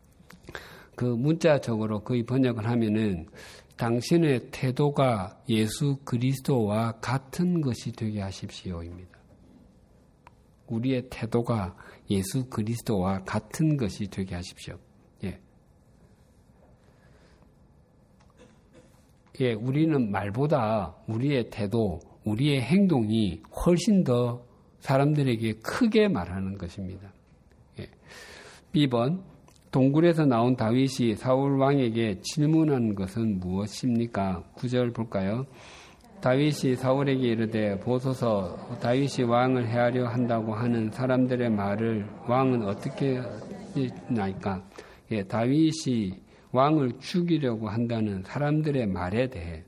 문자적으로 거의 번역을 하면은 당신의 태도가 예수 그리스도와 같은 것이 되게 하십시오입니다. 우리의 태도가 예수 그리스도와 같은 것이 되게 하십시오. 우리는 말보다 우리의 태도, 우리의 행동이 훨씬 더 사람들에게 크게 말하는 것입니다. B번 동굴에서 나온 다윗이 사울 왕에게 질문한 것은 무엇입니까? 9절 볼까요? 다윗이 사울에게 이르되 보소서 다윗이 왕을 해하려 한다고 하는 사람들의 말을 왕은 어떻게 나이까? 다윗이 왕을 죽이려고 한다는 사람들의 말에 대해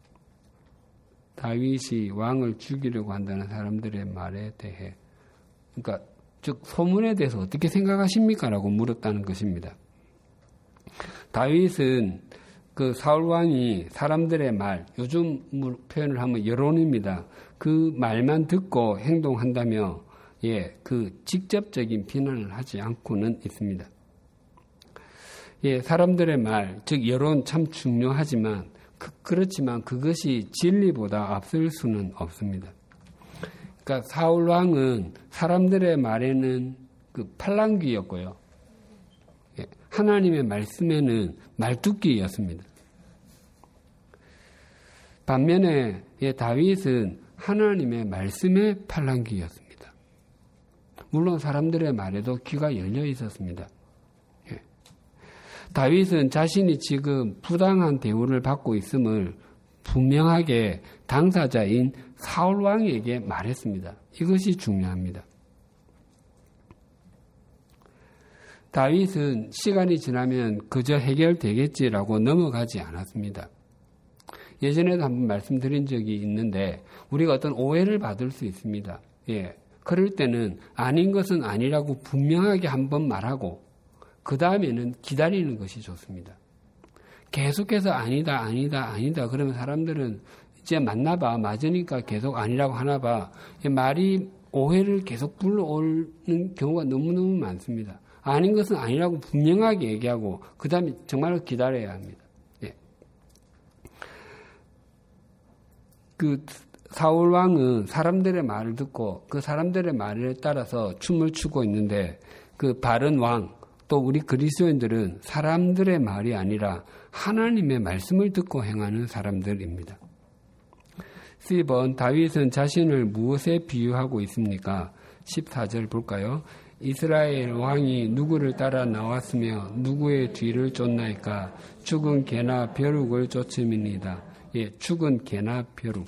다윗이 왕을 죽이려고 한다는 사람들의 말에 대해 그러니까 즉 소문에 대해서 어떻게 생각하십니까? 라고 물었다는 것입니다. 다윗은 사울 왕이 사람들의 말, 요즘 표현을 하면 여론입니다. 그 말만 듣고 행동한다며 직접적인 비난을 하지 않고는 있습니다. 사람들의 말, 즉 여론 참 중요하지만 그렇지만 그것이 진리보다 앞설 수는 없습니다. 그러니까 사울 왕은 사람들의 말에는 팔랑귀였고요. 하나님의 말씀에는 말뚝귀였습니다. 반면에 다윗은 하나님의 말씀에 팔랑귀였습니다. 물론 사람들의 말에도 귀가 열려 있었습니다. 다윗은 자신이 지금 부당한 대우를 받고 있음을 분명하게 당사자인 사울 왕에게 말했습니다. 이것이 중요합니다. 다윗은 시간이 지나면 그저 해결되겠지라고 넘어가지 않았습니다. 예전에도 한번 말씀드린 적이 있는데 우리가 어떤 오해를 받을 수 있습니다. 예, 그럴 때는 아닌 것은 아니라고 분명하게 한번 말하고 그 다음에는 기다리는 것이 좋습니다. 계속해서 아니다 그러면 사람들은 이제 맞나봐, 맞으니까 계속 아니라고 하나봐. 말이 오해를 계속 불러오는 경우가 너무너무 많습니다. 아닌 것은 아니라고 분명하게 얘기하고 그 다음에 정말로 기다려야 합니다. 예. 그 사울 왕은 사람들의 말을 듣고 그 사람들의 말에 따라서 춤을 추고 있는데 그 바른 왕 또 우리 그리스도인들은 사람들의 말이 아니라 하나님의 말씀을 듣고 행하는 사람들입니다. 10번 다윗은 자신을 무엇에 비유하고 있습니까? 14절 볼까요? 이스라엘 왕이 누구를 따라 나왔으며 누구의 뒤를 쫓나이까? 죽은 개나 벼룩을 쫓음이니이다. 예, 죽은 개나 벼룩.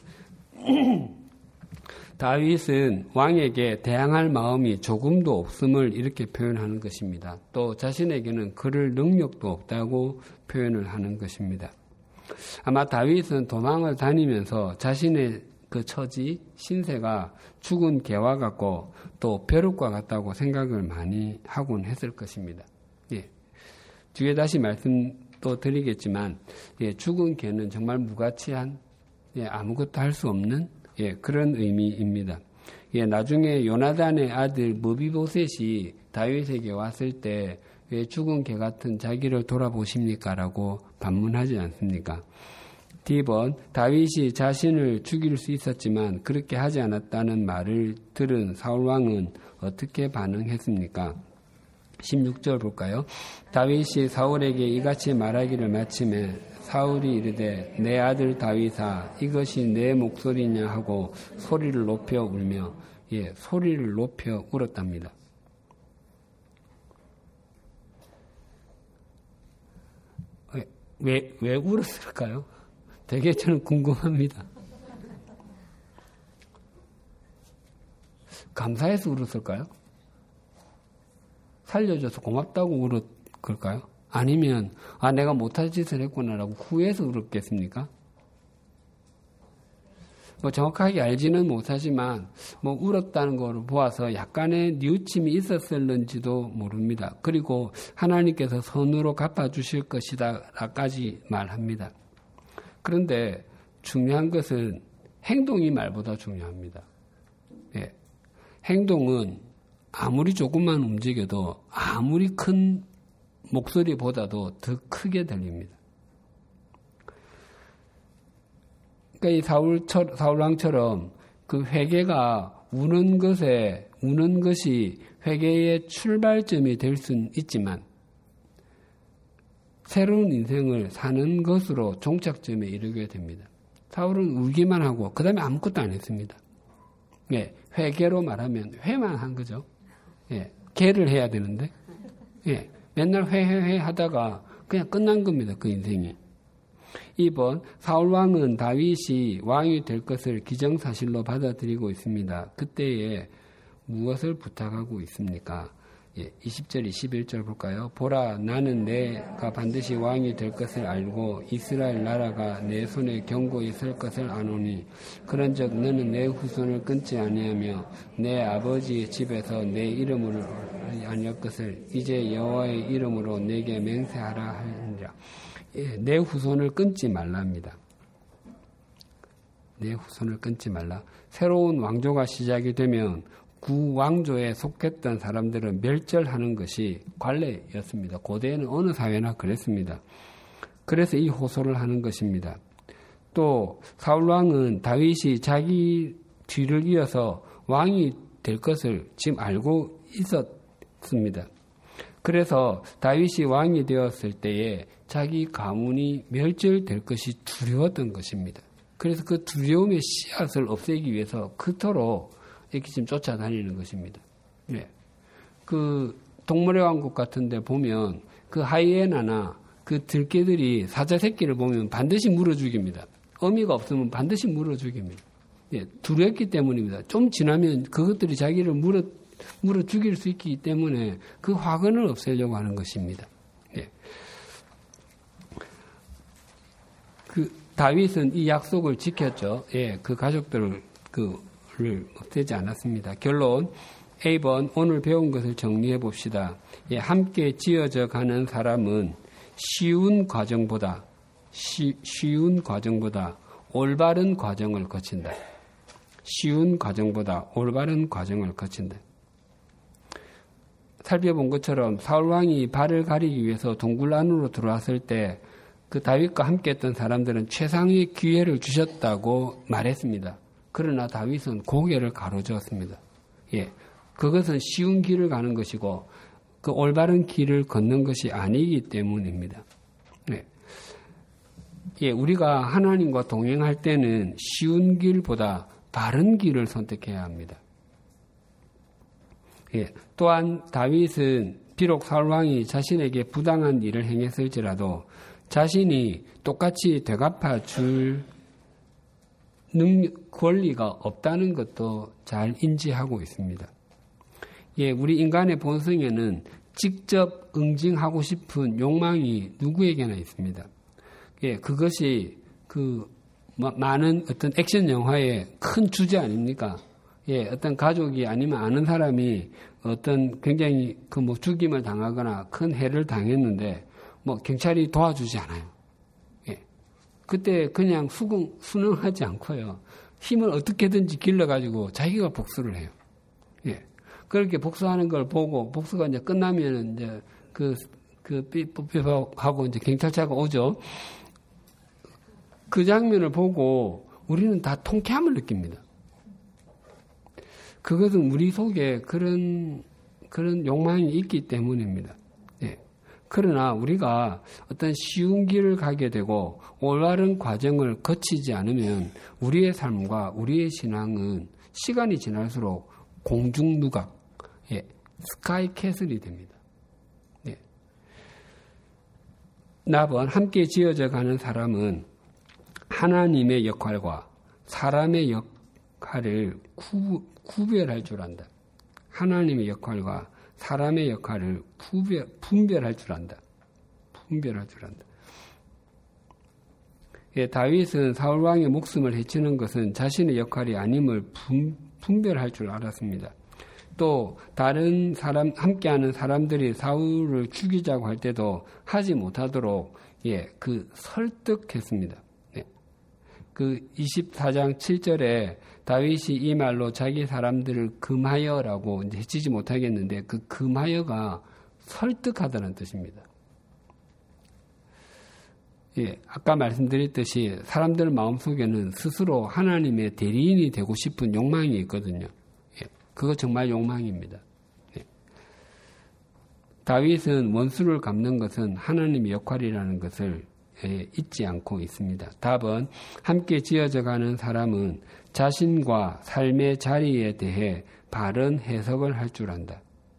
다윗은 왕에게 대항할 마음이 조금도 없음을 이렇게 표현하는 것입니다. 또 자신에게는 그럴 능력도 없다고 표현을 하는 것입니다. 아마 다윗은 도망을 다니면서 자신의 그 처지, 신세가 죽은 개와 같고 또 벼룩과 같다고 생각을 많이 하곤 했을 것입니다. 예. 뒤에 다시 말씀 또 드리겠지만 죽은 개는 정말 무가치한 아무것도 할 수 없는 그런 의미입니다. 나중에 요나단의 아들 무비보셋이 다윗에게 왔을 때 왜 죽은 개 같은 자기를 돌아보십니까? 라고 반문하지 않습니까? D번 다윗이 자신을 죽일 수 있었지만 그렇게 하지 않았다는 말을 들은 사울왕은 어떻게 반응했습니까? 16절 볼까요? 다윗이 사울에게 이같이 말하기를 마침에 사울이 이르되 내 아들 다윗아 이것이 내 목소리냐 하고 소리를 높여 울며 소리를 높여 울었답니다. 왜 울었을까요? 되게 저는 궁금합니다. 감사해서 울었을까요? 살려줘서 고맙다고 울었을까요? 아니면 내가 못할 짓을 했구나라고 후회해서 울었겠습니까? 정확하게 알지는 못하지만 울었다는 걸 보아서 약간의 뉘우침이 있었을는지도 모릅니다. 그리고 하나님께서 선으로 갚아주실 것이다라까지 말합니다. 그런데 중요한 것은 행동이 말보다 중요합니다. 행동은 아무리 조금만 움직여도 아무리 큰 목소리보다도 더 크게 들립니다. 그러니까 이 사울왕처럼 그 회개가 우는 것이 회개의 출발점이 될 수는 있지만 새로운 인생을 사는 것으로 종착점에 이르게 됩니다. 사울은 울기만 하고 그 다음에 아무것도 안 했습니다. 회개로 말하면 회만 한 거죠. 개를 해야 되는데 맨날 회 하다가 그냥 끝난 겁니다. 그 인생이. 2번 사울왕은 다윗이 왕이 될 것을 기정사실로 받아들이고 있습니다. 그때에 무엇을 부탁하고 있습니까? 20절 21절 볼까요? 보라 나는 내가 반드시 왕이 될 것을 알고 이스라엘 나라가 내 손에 견고히 설 것을 아노니 그런즉 너는 내 후손을 끊지 아니하며 내 아버지의 집에서 내 이름을 아니할 것을 이제 여호와의 이름으로 내게 맹세하라 하니라. 내 후손을 끊지 말랍니다. 내 후손을 끊지 말라. 새로운 왕조가 시작이 되면 구왕조에 속했던 사람들은 멸절하는 것이 관례였습니다. 고대에는 어느 사회나 그랬습니다. 그래서 이 호소를 하는 것입니다. 또 사울왕은 다윗이 자기 뒤를 이어서 왕이 될 것을 지금 알고 있었습니다. 그래서 다윗이 왕이 되었을 때에 자기 가문이 멸절될 것이 두려웠던 것입니다. 그래서 그 두려움의 씨앗을 없애기 위해서 그토록 이렇게 지금 쫓아다니는 것입니다. 그 동물의 왕국 같은 데 보면 그 하이에나나 그 들개들이 사자 새끼를 보면 반드시 물어 죽입니다. 어미가 없으면 반드시 물어 죽입니다. 예, 두렵기 때문입니다. 좀 지나면 그것들이 자기를 물어 죽일 수 있기 때문에 그 화근을 없애려고 하는 것입니다. 예. 그 다윗은 이 약속을 지켰죠. 예, 그 가족들을 없애지 않았습니다. 결론 A번 오늘 배운 것을 정리해 봅시다. 예, 함께 지어져 가는 사람은 쉬운 과정보다 올바른 과정을 거친다. 쉬운 과정보다 올바른 과정을 거친다. 살펴본 것처럼 사울왕이 발을 가리기 위해서 동굴 안으로 들어왔을 때 그 다윗과 함께했던 사람들은 최상의 기회를 주셨다고 말했습니다. 그러나 다윗은 고개를 가로저었습니다. 예, 그것은 쉬운 길을 가는 것이고 그 올바른 길을 걷는 것이 아니기 때문입니다. 예. 예, 우리가 하나님과 동행할 때는 쉬운 길보다 바른 길을 선택해야 합니다. 예, 또한 다윗은 비록 사울왕이 자신에게 부당한 일을 행했을지라도 자신이 똑같이 되갚아 줄 권리가 없다는 것도 잘 인지하고 있습니다. 예, 우리 인간의 본성에는 직접 응징하고 싶은 욕망이 누구에게나 있습니다. 예, 그것이 많은 어떤 액션 영화의 큰 주제 아닙니까? 예, 어떤 가족이 아니면 아는 사람이 어떤 굉장히 죽임을 당하거나 큰 해를 당했는데 경찰이 도와주지 않아요. 예. 그때 그냥 순응하지 않고요. 힘을 어떻게든지 길러가지고 자기가 복수를 해요. 예. 그렇게 복수하는 걸 보고 복수가 이제 끝나면 이제 삐뽀삐뽀하고 이제 경찰차가 오죠. 그 장면을 보고 우리는 다 통쾌함을 느낍니다. 그것은 우리 속에 그런 욕망이 있기 때문입니다. 예. 그러나 우리가 어떤 쉬운 길을 가게 되고 올바른 과정을 거치지 않으면 우리의 삶과 우리의 신앙은 시간이 지날수록 공중누각, 예, 스카이캐슬이 됩니다. 예. 나번 함께 지어져 가는 사람은 하나님의 역할과 사람의 역할을 구별할 줄 안다. 하나님의 역할과 사람의 역할을 분별할 줄 안다. 분별할 줄 안다. 예, 다윗은 사울왕의 목숨을 해치는 것은 자신의 역할이 아님을 분별할 줄 알았습니다. 또 다른 함께하는 사람들이 사울을 죽이자고 할 때도 하지 못하도록 설득했습니다. 네. 그 24장 7절에 다윗이 이 말로 자기 사람들을 금하여라고 이제 해치지 못하겠는데 그 금하여가 설득하다는 뜻입니다. 예, 아까 말씀드렸듯이 사람들 마음속에는 스스로 하나님의 대리인이 되고 싶은 욕망이 있거든요. 예, 그거 정말 욕망입니다. 예. 다윗은 원수를 갚는 것은 하나님의 역할이라는 것을 잊지 않고 있습니다. 답은 함께 지어져가는 사람은 자신과 삶의 자리에 대해 바른 해석을 할 줄 안다.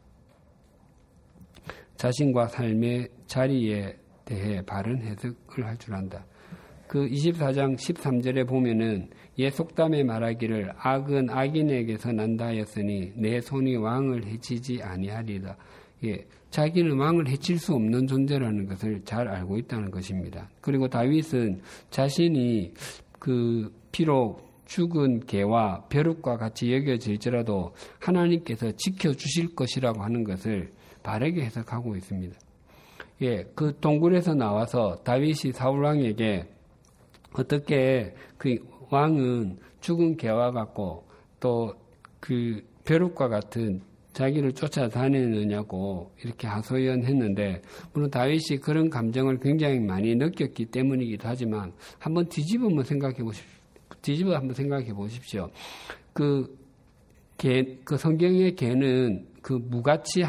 자신과 삶의 자리에 대해 바른 해석을 할 줄 안다. 그 24장 13절에 보면은 속담에 말하기를 악은 악인에게서 난다 하였으니 내 손이 왕을 해치지 아니하리다. 예, 자기는 왕을 해칠 수 없는 존재라는 것을 잘 알고 있다는 것입니다. 그리고 다윗은 자신이 비록 죽은 개와 벼룩과 같이 여겨질지라도 하나님께서 지켜주실 것이라고 하는 것을 바르게 해석하고 있습니다. 예, 그 동굴에서 나와서 다윗이 사울왕에게 어떻게 그 왕은 죽은 개와 같고 또 그 벼룩과 같은 자기를 쫓아다니느냐고 이렇게 하소연했는데 물론 다윗이 그런 감정을 굉장히 많이 느꼈기 때문이기도 하지만 한번 뒤집어 한번 생각해 보십시오. 그 성경의 개는 그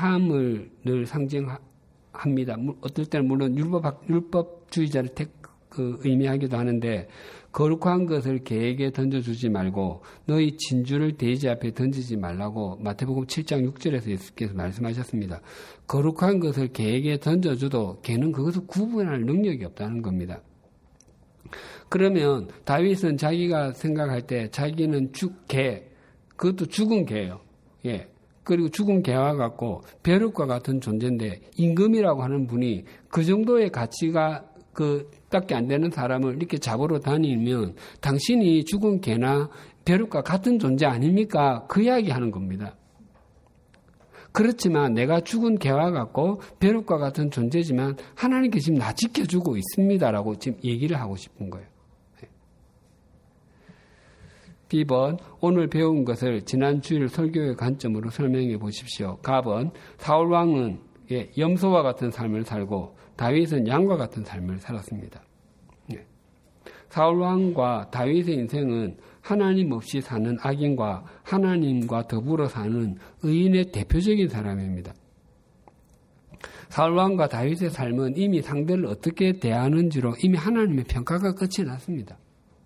무가치함을 늘 상징합니다. 어떨 때는 물론 율법주의자를 의미하기도 하는데 거룩한 것을 개에게 던져주지 말고 너희 진주를 돼지 앞에 던지지 말라고 마태복음 7장 6절에서 예수께서 말씀하셨습니다. 거룩한 것을 개에게 던져줘도 개는 그것을 구분할 능력이 없다는 겁니다. 그러면 다윗은 자기가 생각할 때 자기는 개, 그것도 죽은 개예요. 예. 그리고 죽은 개와 같고 벼룩과 같은 존재인데 임금이라고 하는 분이 그 정도의 가치가 밖에 안 되는 사람을 이렇게 잡으러 다니면 당신이 죽은 개나 벼룩과 같은 존재 아닙니까? 그 이야기 하는 겁니다. 그렇지만 내가 죽은 개와 같고 벼룩과 같은 존재지만 하나님께 지금 나 지켜주고 있습니다라고 지금 얘기를 하고 싶은 거예요. B번, 오늘 배운 것을 지난 주일 설교의 관점으로 설명해 보십시오. 갑은 사울왕은 염소와 같은 삶을 살고 다윗은 양과 같은 삶을 살았습니다. 사울왕과 다윗의 인생은 하나님 없이 사는 악인과 하나님과 더불어 사는 의인의 대표적인 사람입니다. 사울왕과 다윗의 삶은 이미 상대를 어떻게 대하는지로 이미 하나님의 평가가 끝이 났습니다.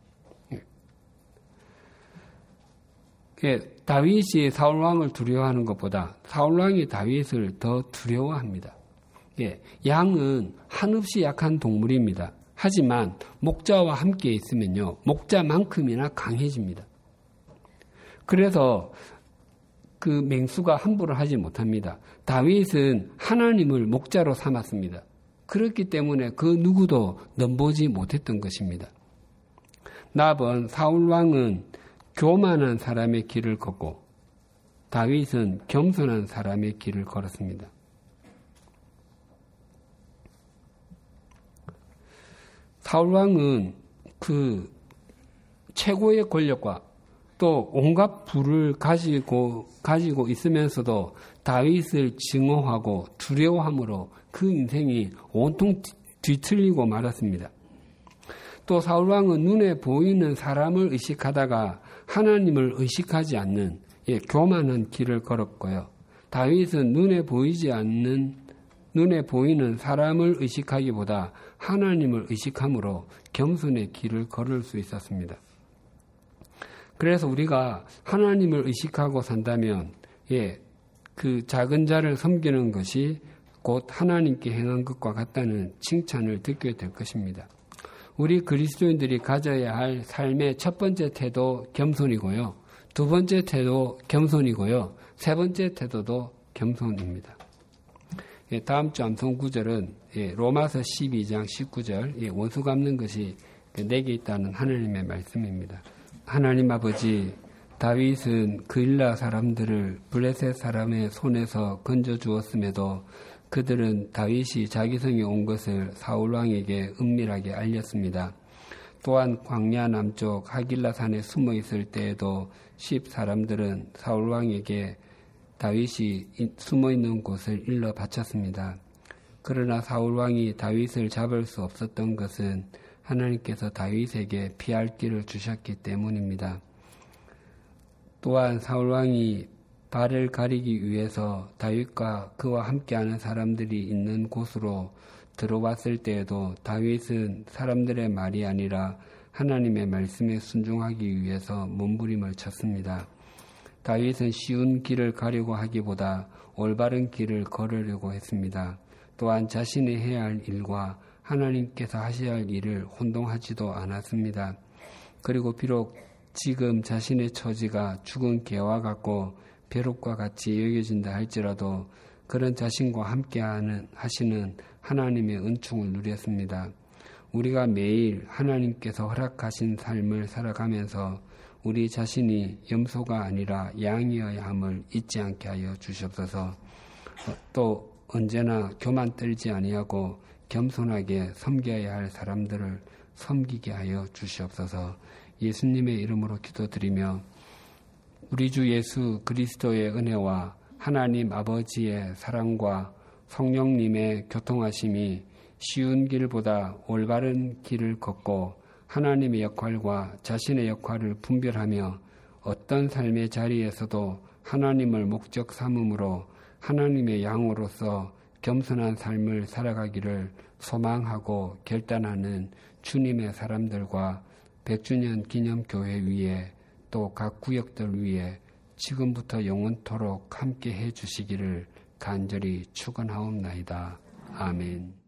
다윗이 사울왕을 두려워하는 것보다 사울왕이 다윗을 더 두려워합니다. 양은 한없이 약한 동물입니다. 하지만 목자와 함께 있으면요, 목자만큼이나 강해집니다. 그래서 그 맹수가 함부로 하지 못합니다. 다윗은 하나님을 목자로 삼았습니다. 그렇기 때문에 그 누구도 넘보지 못했던 것입니다. 나번 사울왕은 교만한 사람의 길을 걷고 다윗은 겸손한 사람의 길을 걸었습니다. 사울왕은 그 최고의 권력과 또 온갖 부를 가지고 있으면서도 다윗을 증오하고 두려워함으로 그 인생이 온통 뒤틀리고 말았습니다. 또 사울왕은 눈에 보이는 사람을 의식하다가 하나님을 의식하지 않는 교만한 길을 걸었고요. 다윗은 눈에 보이는 사람을 의식하기보다 하나님을 의식함으로 겸손의 길을 걸을 수 있었습니다. 그래서 우리가 하나님을 의식하고 산다면 그 작은 자를 섬기는 것이 곧 하나님께 행한 것과 같다는 칭찬을 듣게 될 것입니다. 우리 그리스도인들이 가져야 할 삶의 첫 번째 태도 겸손이고요. 두 번째 태도 겸손이고요. 세 번째 태도도 겸손입니다. 다음 주 암송 구절은 로마서 12장 19절 원수 갚는 것이 내게 있다는 하나님의 말씀입니다. 하나님 아버지, 다윗은 그일라 사람들을 블레셋 사람의 손에서 건져주었음에도 그들은 다윗이 자기 성에 온 것을 사울왕에게 은밀하게 알렸습니다. 또한 광야 남쪽 하길라 산에 숨어 있을 때에도 10 사람들은 사울왕에게 다윗이 숨어 있는 곳을 일러 바쳤습니다. 그러나 사울왕이 다윗을 잡을 수 없었던 것은 하나님께서 다윗에게 피할 길을 주셨기 때문입니다. 또한 사울왕이 발을 가리기 위해서 다윗과 그와 함께하는 사람들이 있는 곳으로 들어왔을 때에도 다윗은 사람들의 말이 아니라 하나님의 말씀에 순종하기 위해서 몸부림을 쳤습니다. 다윗은 쉬운 길을 가려고 하기보다 올바른 길을 걸으려고 했습니다. 또한 자신이 해야 할 일과 하나님께서 하셔야 할 일을 혼동하지도 않았습니다. 그리고 비록 지금 자신의 처지가 죽은 개와 같고 벼룩과 같이 여겨진다 할지라도 그런 자신과 함께 하시는 하나님의 은총을 누렸습니다. 우리가 매일 하나님께서 허락하신 삶을 살아가면서 우리 자신이 염소가 아니라 양이어야 함을 잊지 않게 하여 주시옵소서. 또 언제나 교만 떨지 아니하고 겸손하게 섬겨야 할 사람들을 섬기게 하여 주시옵소서. 예수님의 이름으로 기도드리며 우리 주 예수 그리스도의 은혜와 하나님 아버지의 사랑과 성령님의 교통하심이 쉬운 길보다 올바른 길을 걷고 하나님의 역할과 자신의 역할을 분별하며 어떤 삶의 자리에서도 하나님을 목적 삼음으로 하나님의 양으로서 겸손한 삶을 살아가기를 소망하고 결단하는 주님의 사람들과 100주년 기념교회 위에 또 각 구역들 위에 지금부터 영원토록 함께 해 주시기를 간절히 축원하옵나이다. 아멘.